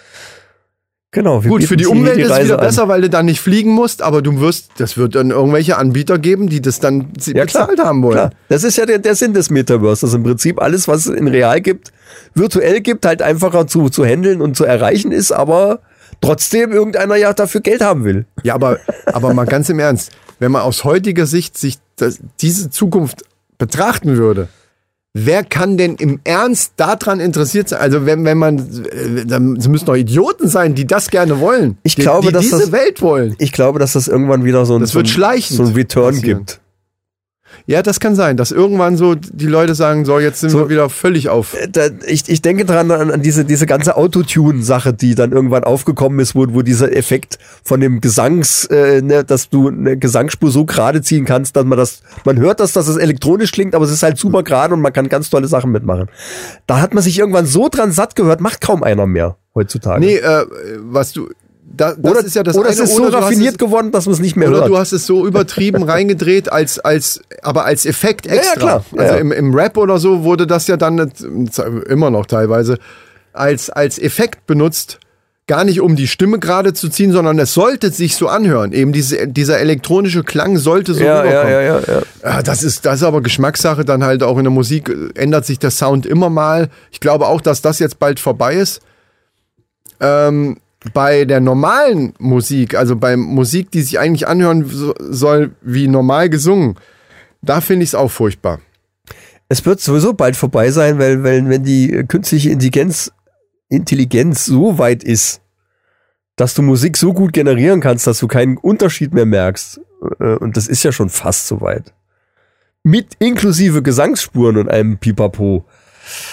Genau. wir Gut, bieten für die dir Umwelt ist es Reise wieder an. besser, weil du dann nicht fliegen musst, aber du wirst, das wird dann irgendwelche Anbieter geben, die das dann Ja, klar, bezahlt haben wollen. Klar. Das ist ja der, der Sinn des Metaverse, dass im Prinzip alles, was es in real gibt, virtuell gibt, halt einfacher zu, zu handeln und zu erreichen ist, aber trotzdem irgendeiner ja dafür Geld haben will. Ja, aber, aber mal ganz im Ernst, wenn man aus heutiger Sicht sich das, diese Zukunft betrachten würde, wer kann denn im Ernst daran interessiert sein? Also wenn, wenn man, äh, dann es müssen doch Idioten sein, die das gerne wollen. Ich die, glaube, die dass diese das- Welt wollen. Ich glaube, dass das irgendwann wieder so ein, Das so wird ein, schleichend so ein Return passieren. gibt. Ja, das kann sein, dass irgendwann so die Leute sagen, so jetzt sind So- wir wieder völlig auf. Da, ich, ich denke dran an, an diese, diese ganze Autotune-Sache, die dann irgendwann aufgekommen ist, wo, wo dieser Effekt von dem Gesangs, äh, ne, dass du eine Gesangsspur so gerade ziehen kannst, dass man das, man hört das, dass es elektronisch klingt, aber es ist halt super gerade und man kann ganz tolle Sachen mitmachen. Da hat man sich irgendwann so dran satt gehört, macht kaum einer mehr heutzutage. Nee, äh, was du, da, das oder ist ja das oder eine, es ist so oder du hast raffiniert es- geworden, dass man es nicht mehr Oder hört. du hast es so übertrieben reingedreht, als, als, aber als Effekt ja, extra. klar. Ja, also ja. Im, im Rap oder so wurde das ja dann immer noch teilweise als, als Effekt benutzt. Gar nicht um die Stimme gerade zu ziehen, sondern es sollte sich so anhören. Eben diese, dieser elektronische Klang sollte so ja, ja, rüberkommen. ja, ja, ja. Ja, das ist, das ist aber Geschmackssache. Dann halt auch in der Musik äh, ändert sich der Sound immer mal. Ich glaube auch, dass das jetzt bald vorbei ist. Ähm, bei der normalen Musik, also bei Musik, die sich eigentlich anhören so, soll wie normal gesungen, da finde ich es auch furchtbar. Es wird sowieso bald vorbei sein, weil, weil wenn die künstliche Intelligenz, Intelligenz so weit ist, dass du Musik so gut generieren kannst, dass du keinen Unterschied mehr merkst. Äh, Und das ist ja schon fast so weit. Mit inklusive Gesangsspuren und einem Pipapo.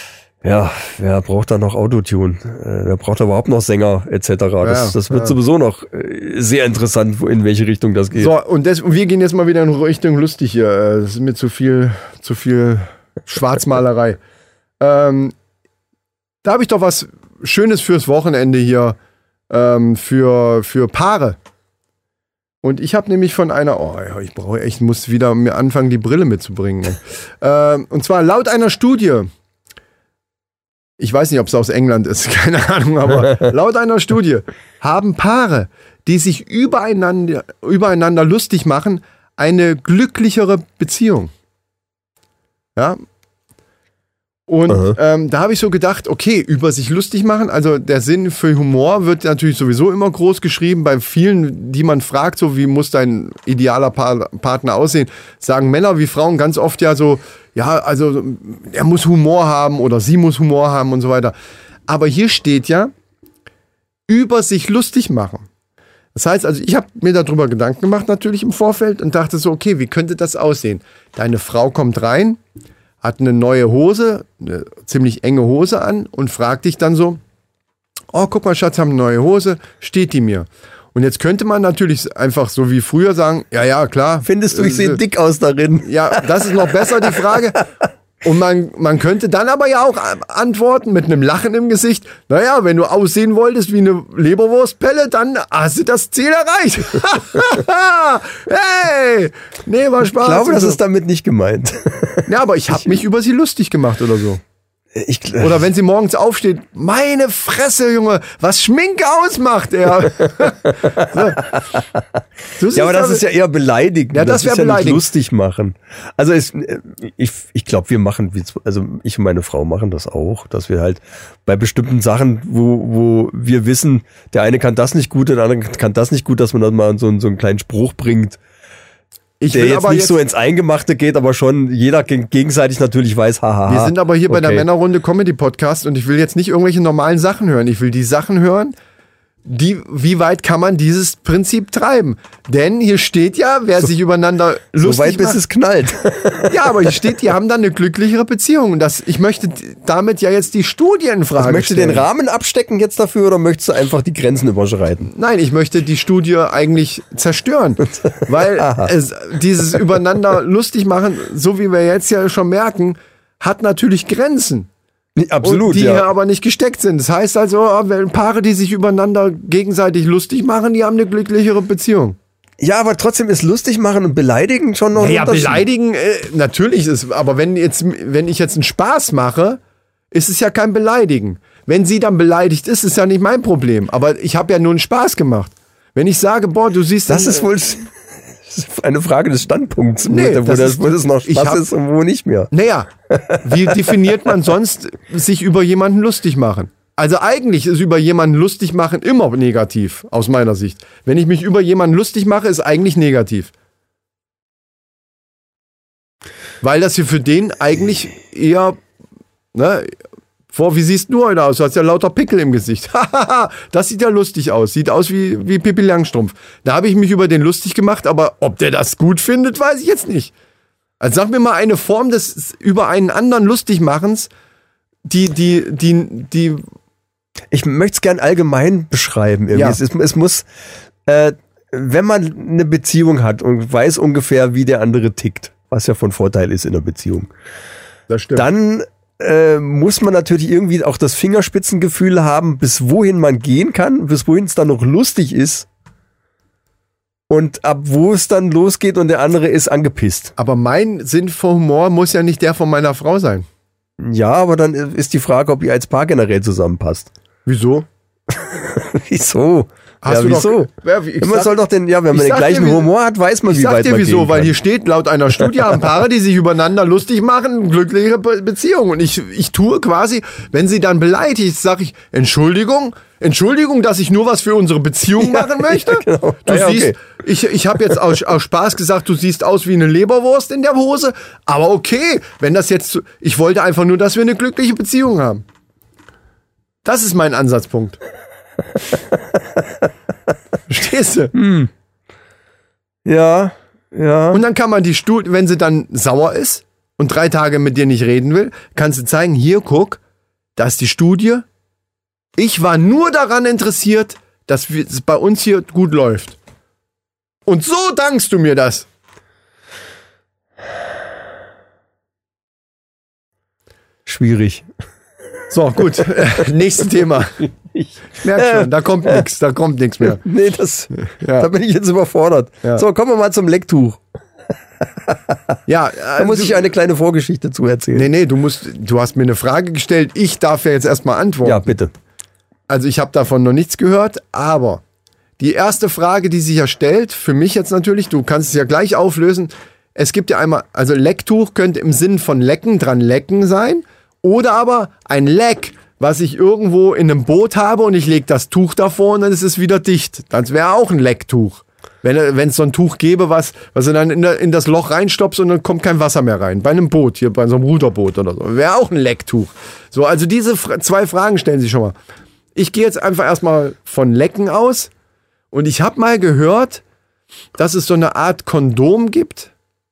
Ja, wer braucht da noch Autotune? Äh, wer braucht da überhaupt noch Sänger et cetera? Das, Ja, das wird ja. sowieso noch äh, sehr interessant, wo- in welche Richtung das geht. So, und, das, und wir gehen jetzt mal wieder in Richtung lustig hier. Äh, Das ist mir zu viel, zu viel Schwarzmalerei. ähm, da habe ich doch was Schönes fürs Wochenende hier ähm, für, für Paare. Und ich habe nämlich von einer, oh ja, ich brauche echt, muss wieder mir anfangen, die Brille mitzubringen. ey. ähm, und zwar laut einer Studie, ich weiß nicht, ob es aus England ist, keine Ahnung, aber laut einer Studie haben Paare, die sich übereinander, übereinander lustig machen, eine glücklichere Beziehung. Ja. Und Aha. ähm, da habe ich so gedacht, okay, über sich lustig machen, also der Sinn für Humor wird natürlich sowieso immer groß geschrieben. Bei vielen, die man fragt, so wie muss dein idealer pa- Partner aussehen, sagen Männer wie Frauen ganz oft ja so, ja, also er muss Humor haben oder sie muss Humor haben und so weiter. Aber hier steht ja, über sich lustig machen. Das heißt also, ich habe mir darüber Gedanken gemacht natürlich im Vorfeld und dachte so, okay, wie könnte das aussehen? Deine Frau kommt rein, hat eine neue Hose, eine ziemlich enge Hose an und fragt dich dann so, oh, guck mal, Schatz, haben eine neue Hose, steht die mir? Und jetzt könnte man natürlich einfach so wie früher sagen, ja, ja, klar. Findest du, ich sehe Äh, dick aus darin? Ja, das ist noch besser, die Frage. Und man, man könnte dann aber ja auch antworten mit einem Lachen im Gesicht. Naja, wenn du aussehen wolltest wie eine Leberwurstpelle, dann hast du das Ziel erreicht. Hey, nee, war Spaß. Ich glaube, und das so. ist damit nicht gemeint. Ja, aber ich habe mich über sie lustig gemacht oder so. Ich, Oder wenn sie morgens aufsteht, meine Fresse, Junge, was Schminke ausmacht, er. So. ja, aber das ist ja eher beleidigend. Ja, das ist wär ja nicht beleidigend. lustig machen. Also es, ich, ich glaube, wir machen, also ich und meine Frau machen das auch, dass wir halt bei bestimmten Sachen, wo, wo wir wissen, der eine kann das nicht gut, der andere kann das nicht gut, dass man dann mal so, einen- so einen kleinen Spruch bringt, Ich der will jetzt aber nicht jetzt, so ins Eingemachte geht, aber schon jeder ge- gegenseitig natürlich weiß, haha. wir sind aber hier bei der okay. Männerrunde Comedy Podcast und ich will jetzt nicht irgendwelche normalen Sachen hören. Ich will die Sachen hören, die, wie weit kann man dieses Prinzip treiben? Denn hier steht ja, wer sich übereinander So lustig weit, bis macht. es knallt. Ja, aber hier steht, die haben dann eine glücklichere Beziehung. Und das, ich möchte damit ja jetzt die Studie in Frage Möchtest du den stellen. Rahmen abstecken jetzt dafür oder möchtest du einfach die Grenzen überschreiten? Nein, ich möchte die Studie eigentlich zerstören, weil es, dieses übereinander lustig machen, so wie wir jetzt ja schon merken, hat natürlich Grenzen. Absolut, und die ja. hier aber nicht gesteckt sind. Das heißt also, wenn Paare, die sich übereinander gegenseitig lustig machen, die haben eine glücklichere Beziehung. Ja, aber trotzdem ist lustig machen und beleidigen schon noch ein Ja, Unterschied. beleidigen, äh, natürlich ist, aber wenn jetzt, wenn ich jetzt einen Spaß mache, ist es ja kein Beleidigen. Wenn sie dann beleidigt ist, ist ja nicht mein Problem. Aber ich habe ja nur einen Spaß gemacht. Wenn ich sage, boah, du siehst... Das dann, ist wohl eine Frage des Standpunkts, Nee, wo, das das, ist- wo das noch ich Spaß hab- ist und wo nicht mehr. Naja, wie definiert man sonst sich über jemanden lustig machen? Also eigentlich ist über jemanden lustig machen immer negativ, aus meiner Sicht. Wenn ich mich über jemanden lustig mache, ist eigentlich negativ. Weil das hier für den eigentlich eher, ne, vor, wie siehst du heute aus? Du hast ja lauter Pickel im Gesicht. Das sieht ja lustig aus. Sieht aus wie, wie Pippi Langstrumpf. Da habe ich mich über den lustig gemacht, aber ob der das gut findet, weiß ich jetzt nicht. Also sag mir mal eine Form des über einen anderen Lustigmachens, die, die, die, die, Ich möchte es gern allgemein beschreiben. Irgendwie. Ja. Es, ist, es muss, äh, wenn man eine Beziehung hat und weiß ungefähr, wie der andere tickt, was ja von Vorteil ist in der Beziehung, das stimmt. dann äh, muss man natürlich irgendwie auch das Fingerspitzengefühl haben, bis wohin man gehen kann, bis wohin es dann noch lustig ist. Und ab wo es dann losgeht und der andere ist angepisst. Aber mein Sinn für Humor muss ja nicht der von meiner Frau sein. Ja, aber dann ist die Frage, ob ihr als Paar generell zusammenpasst. Wieso? Wieso? Hast ja, du wieso? Doch, ja, wie- ich man sag- soll doch den, ja, wenn ich man den sag gleichen dir, wie- Humor hat, weiß man, Ich wie sag weit dir man wieso, gehen weil kann. hier steht, laut einer Studie haben Paare, die sich übereinander lustig machen, eine glückliche Be Beziehung. Und ich, ich tue quasi, wenn sie dann beleidigt, sage ich, Entschuldigung, Entschuldigung, dass ich nur was für unsere Beziehung machen möchte. ja, genau. Du Ah, ja, siehst, okay. ich, ich habe jetzt aus, aus Spaß gesagt, du siehst aus wie eine Leberwurst in der Hose. Aber okay, wenn das jetzt, so- ich wollte einfach nur, dass wir eine glückliche Beziehung haben. Das ist mein Ansatzpunkt. Verstehst du? Ja, ja. Und dann kann man die Studie, wenn sie dann sauer ist und drei Tage mit dir nicht reden will, kannst du zeigen, hier, guck, da ist die Studie. Ich war nur daran interessiert, dass es bei uns hier gut läuft. Und so dankst du mir das. Schwierig. So, gut. Äh, nächstes Thema. Ich merke schon, da kommt nichts, da kommt nichts mehr. Nee, das, Ja. da bin ich jetzt überfordert. Ja. So, kommen wir mal zum Lecktuch. Ja, Da muss also- ich eine kleine Vorgeschichte zu erzählen. Nee, nee, du musst, du hast mir eine Frage gestellt. Ich darf ja jetzt erstmal antworten. Ja, bitte. Also ich habe davon noch nichts gehört, aber die erste Frage, die sich ja stellt, für mich jetzt natürlich, du kannst es ja gleich auflösen. Es gibt ja einmal, also Lecktuch könnte im Sinn von lecken, dran lecken sein, oder aber ein Leck, was ich irgendwo in einem Boot habe und ich lege das Tuch davor und dann ist es wieder dicht. Das wäre auch ein Lecktuch. Wenn wenn es so ein Tuch gäbe, was, was du dann in, der, in das Loch reinstopfst und dann kommt kein Wasser mehr rein. Bei einem Boot, hier bei so einem Ruderboot oder so. Wäre auch ein Lecktuch. So, also diese Fra- zwei Fragen stellen sich schon mal. Ich gehe jetzt einfach erstmal von Lecken aus. Und ich habe mal gehört, dass es so eine Art Kondom gibt.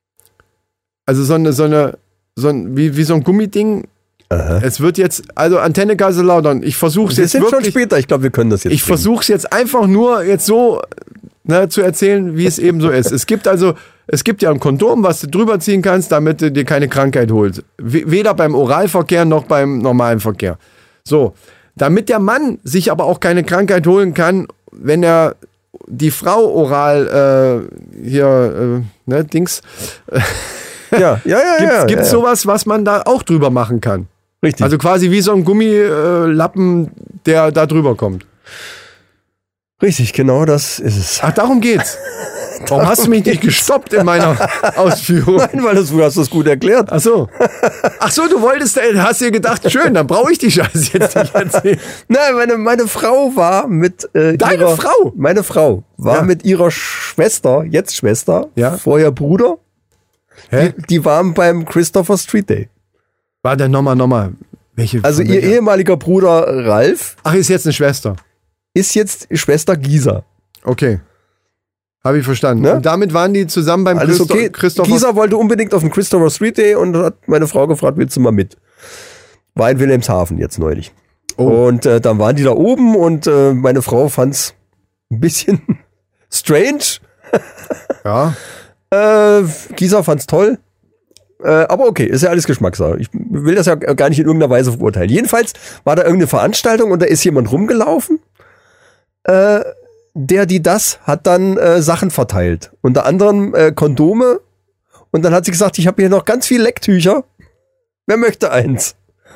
Also so eine, so eine, so ein, wie, wie so ein Gummiding. Aha. Es wird jetzt, also Antenne Kaiserslautern, ich versuche es Wir jetzt sind schon wirklich. später, ich glaube, wir können das jetzt. Ich bringen. versuche es jetzt einfach nur jetzt so ne, zu erzählen, wie es eben so ist. Es gibt also, es gibt ja ein Kondom, was du drüber ziehen kannst, damit du dir keine Krankheit holst. W- Weder beim Oralverkehr noch beim normalen Verkehr. So, damit der Mann sich aber auch keine Krankheit holen kann, wenn er die Frau oral äh, hier, äh, ne, Dings, Ja, ja, ja. gibt ja, gibt's ja. sowas, was man da auch drüber machen kann. Richtig. Also quasi wie so ein Gummilappen, der da drüber kommt. Richtig, genau das ist es. Ach, darum geht's. Warum hast du mich nicht gestoppt in meiner Ausführung? Nein, weil das, du hast das gut erklärt. Ach so. Ach so, du wolltest, äh, hast dir gedacht, schön, dann brauche ich die Scheiße jetzt nicht erzählen. Nein, meine, meine Frau war mit äh, Deine ihrer, Frau? Meine Frau war Ja. mit ihrer Schwester, jetzt Schwester, Ja. vorher Bruder. Hä? Die, die waren beim Christopher Street Day. War denn nochmal, nochmal, welche? Also von ihr welcher? ehemaliger Bruder Ralf Ach, ist jetzt eine Schwester. ist jetzt Schwester Gisa. Okay. Habe ich verstanden. Ne? Und damit waren die zusammen beim Alles Christo okay. Christopher. Gisa wollte unbedingt auf den Christopher Street Day und hat meine Frau gefragt, willst du mal mit? War in Wilhelmshaven jetzt neulich. Oh. Und äh, dann waren die da oben und äh, meine Frau fand's ein bisschen strange. Ja. Äh, Gisa fand's toll. Äh, aber okay, ist ja alles Geschmackssache. Ich will das ja gar nicht in irgendeiner Weise verurteilen. Jedenfalls war da irgendeine Veranstaltung und da ist jemand rumgelaufen. Äh, der, die das, hat dann äh, Sachen verteilt. Unter anderem äh, Kondome. Und dann hat sie gesagt, ich habe hier noch ganz viel Lecktücher. Wer möchte eins?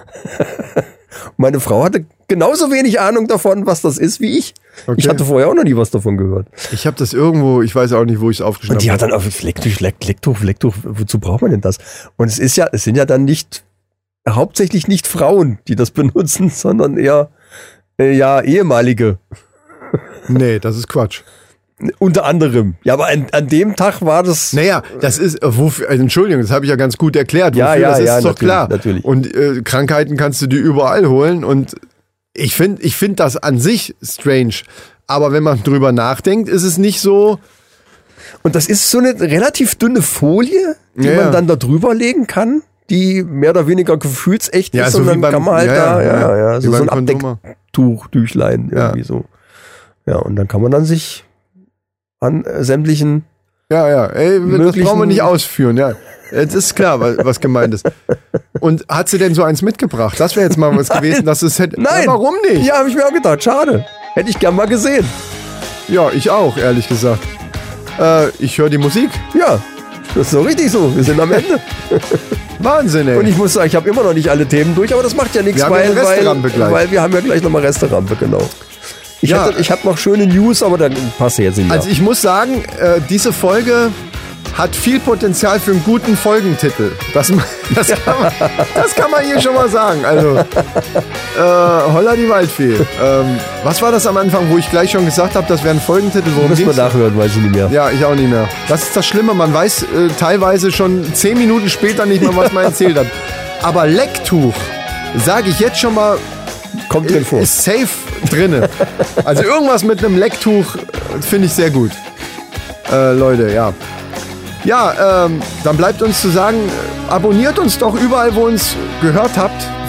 Meine Frau hatte genauso wenig Ahnung davon, was das ist, wie ich. Okay. Ich hatte vorher auch noch nie was davon gehört. Ich habe das irgendwo, ich weiß auch nicht, wo ich es Und aufgeschrieben die habe. hat dann auf Lecktuch, Leck, Lecktuch, Lecktuch, wozu braucht man denn das? Und es ist ja, es sind ja dann nicht, hauptsächlich nicht Frauen, die das benutzen, sondern eher, äh, ja, ehemalige. Nee, das ist Quatsch. Unter anderem. Ja, aber an, an dem Tag war das. Naja, das ist, äh, wofür, also Entschuldigung, das habe ich ja ganz gut erklärt. Ja, Wofür, ja, das ist ja, doch natürlich, klar. natürlich. Und äh, Krankheiten kannst du dir überall holen. Und ich finde ich find das an sich strange. Aber wenn man drüber nachdenkt, ist es nicht so. Und das ist so eine relativ dünne Folie, die Ja, man ja. dann da drüber legen kann, die mehr oder weniger gefühlsecht Ja, ist. so und wie dann beim- kann man halt ja, da, ja, ja, ja. ja, Wie so, so ein beim Kondom. Abdecktuch, Tüchlein, Ja. irgendwie so. Ja, und dann kann man dann sich an äh, sämtlichen. Ja, ja, ey, das Möglichen- brauchen wir nicht ausführen. Ja, es ist klar, was, was gemeint ist. Und hat sie denn so eins mitgebracht? Das wäre jetzt mal was gewesen, dass es hätte. Nein! Ja, warum nicht? Ja, habe ich mir auch gedacht, schade. Hätte ich gern mal gesehen. Ja, ich auch, ehrlich gesagt. Äh, ich höre die Musik. Ja, das ist so richtig so. Wir sind am Ende. Wahnsinn, ey. Und ich muss sagen, ich habe immer noch nicht alle Themen durch, aber das macht ja nichts, Wir haben ja weil, eine Resterampe weil, gleich. weil wir haben ja gleich nochmal Resterampe, genau. Ich, Ja. hätte, ich habe noch schöne News, aber dann passt ja jetzt nicht mehr. Also ich muss sagen, äh, diese Folge hat viel Potenzial für einen guten Folgentitel. Das, das, kann, man, das kann man hier schon mal sagen. Also, äh, Holla die Waldfee. Ähm, was war das am Anfang, wo ich gleich schon gesagt habe, das wäre ein Folgentitel? Worum Müssen wir ging's? nachhören, weiß ich nicht mehr. Ja, ich auch nicht mehr. Das ist das Schlimme, man weiß äh, teilweise schon zehn Minuten später nicht mehr, was man erzählt hat. Aber Lecktuch, sage ich jetzt schon mal, Kommt drin vor. ist safe drinne. Also irgendwas mit einem Lecktuch äh, finde ich sehr gut. Äh, Leute, ja. Ja, ähm, dann bleibt uns zu sagen, äh, abonniert uns doch überall, wo ihr uns gehört habt.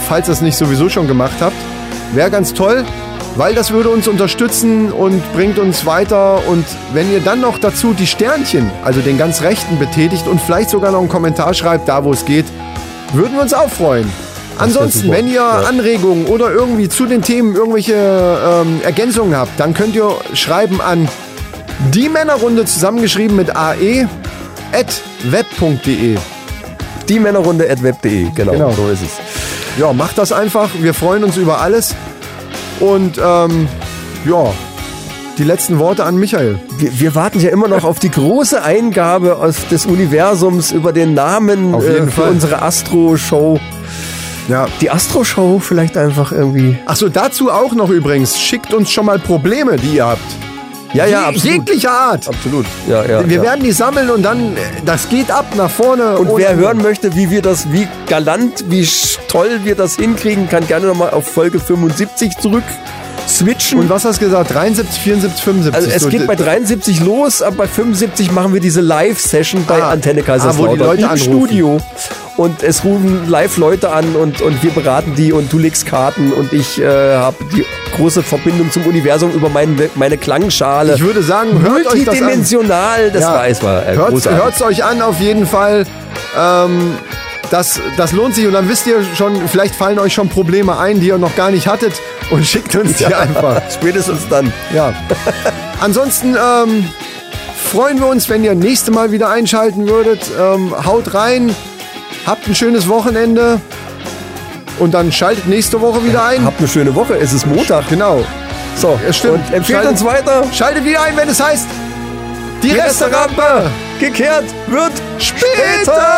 falls ihr es nicht sowieso schon gemacht habt. Wäre ganz toll, weil das würde uns unterstützen und bringt uns weiter. Und wenn ihr dann noch dazu die Sternchen, also den ganz rechten, betätigt und vielleicht sogar noch einen Kommentar schreibt, da wo es geht, würden wir uns auch freuen. Ansonsten, wenn ihr ja. Anregungen oder irgendwie zu den Themen irgendwelche ähm, Ergänzungen habt, dann könnt ihr schreiben an die Männerrunde, zusammengeschrieben mit ae, at web punkt de. Die Männerrunde at web punkt de, genau, genau, so ist es. Ja, macht das einfach. Wir freuen uns über alles. Und ähm, ja, die letzten Worte an Michael. Wir, wir warten ja immer noch auf die große Eingabe aus des Universums über den Namen auf jeden äh, für Fall. unsere Astro-Show. Ja. Die Astro-Show vielleicht einfach irgendwie. Achso, dazu auch noch übrigens. Schickt uns schon mal Probleme, die ihr habt. Ja, ja, Je, absolut. Jeglicher Art. Absolut. Ja, ja, wir ja. werden die sammeln und dann, das geht ab nach vorne. Und wer hören möchte, wie wir das, wie galant, wie toll wir das hinkriegen, kann gerne nochmal auf Folge fünfundsiebzig zurück switchen. Und was hast du gesagt? dreiundsiebzig, vierundsiebzig, fünfundsiebzig? Also es geht bei dreiundsiebzig los, aber bei fünfundsiebzig machen wir diese Live-Session bei Ah. Antenne Kaiserslautern Ah, wo die Leute im anrufen. Studio. Und es rufen live Leute an und, und wir beraten die und du legst Karten und ich äh, habe die große Verbindung zum Universum über mein, meine Klangschale. Ich würde sagen, hört euch das an. Multidimensional, das Ja. war es war äh, Hört großartig. es euch an auf jeden Fall. Ähm, das, das lohnt sich und dann wisst ihr schon, vielleicht fallen euch schon Probleme ein, die ihr noch gar nicht hattet und schickt uns die Ja, einfach. spätestens dann. Ja. Ansonsten ähm, freuen wir uns, wenn ihr nächste Mal wieder einschalten würdet. Ähm, haut rein, habt ein schönes Wochenende und dann schaltet nächste Woche wieder ein. Habt eine schöne Woche, es ist Montag. Genau. So, Ja, stimmt. und empfehlt Schaltet- uns weiter. Schaltet wieder ein, wenn es heißt, die, Die Resterampe Resterampe gekehrt wird später.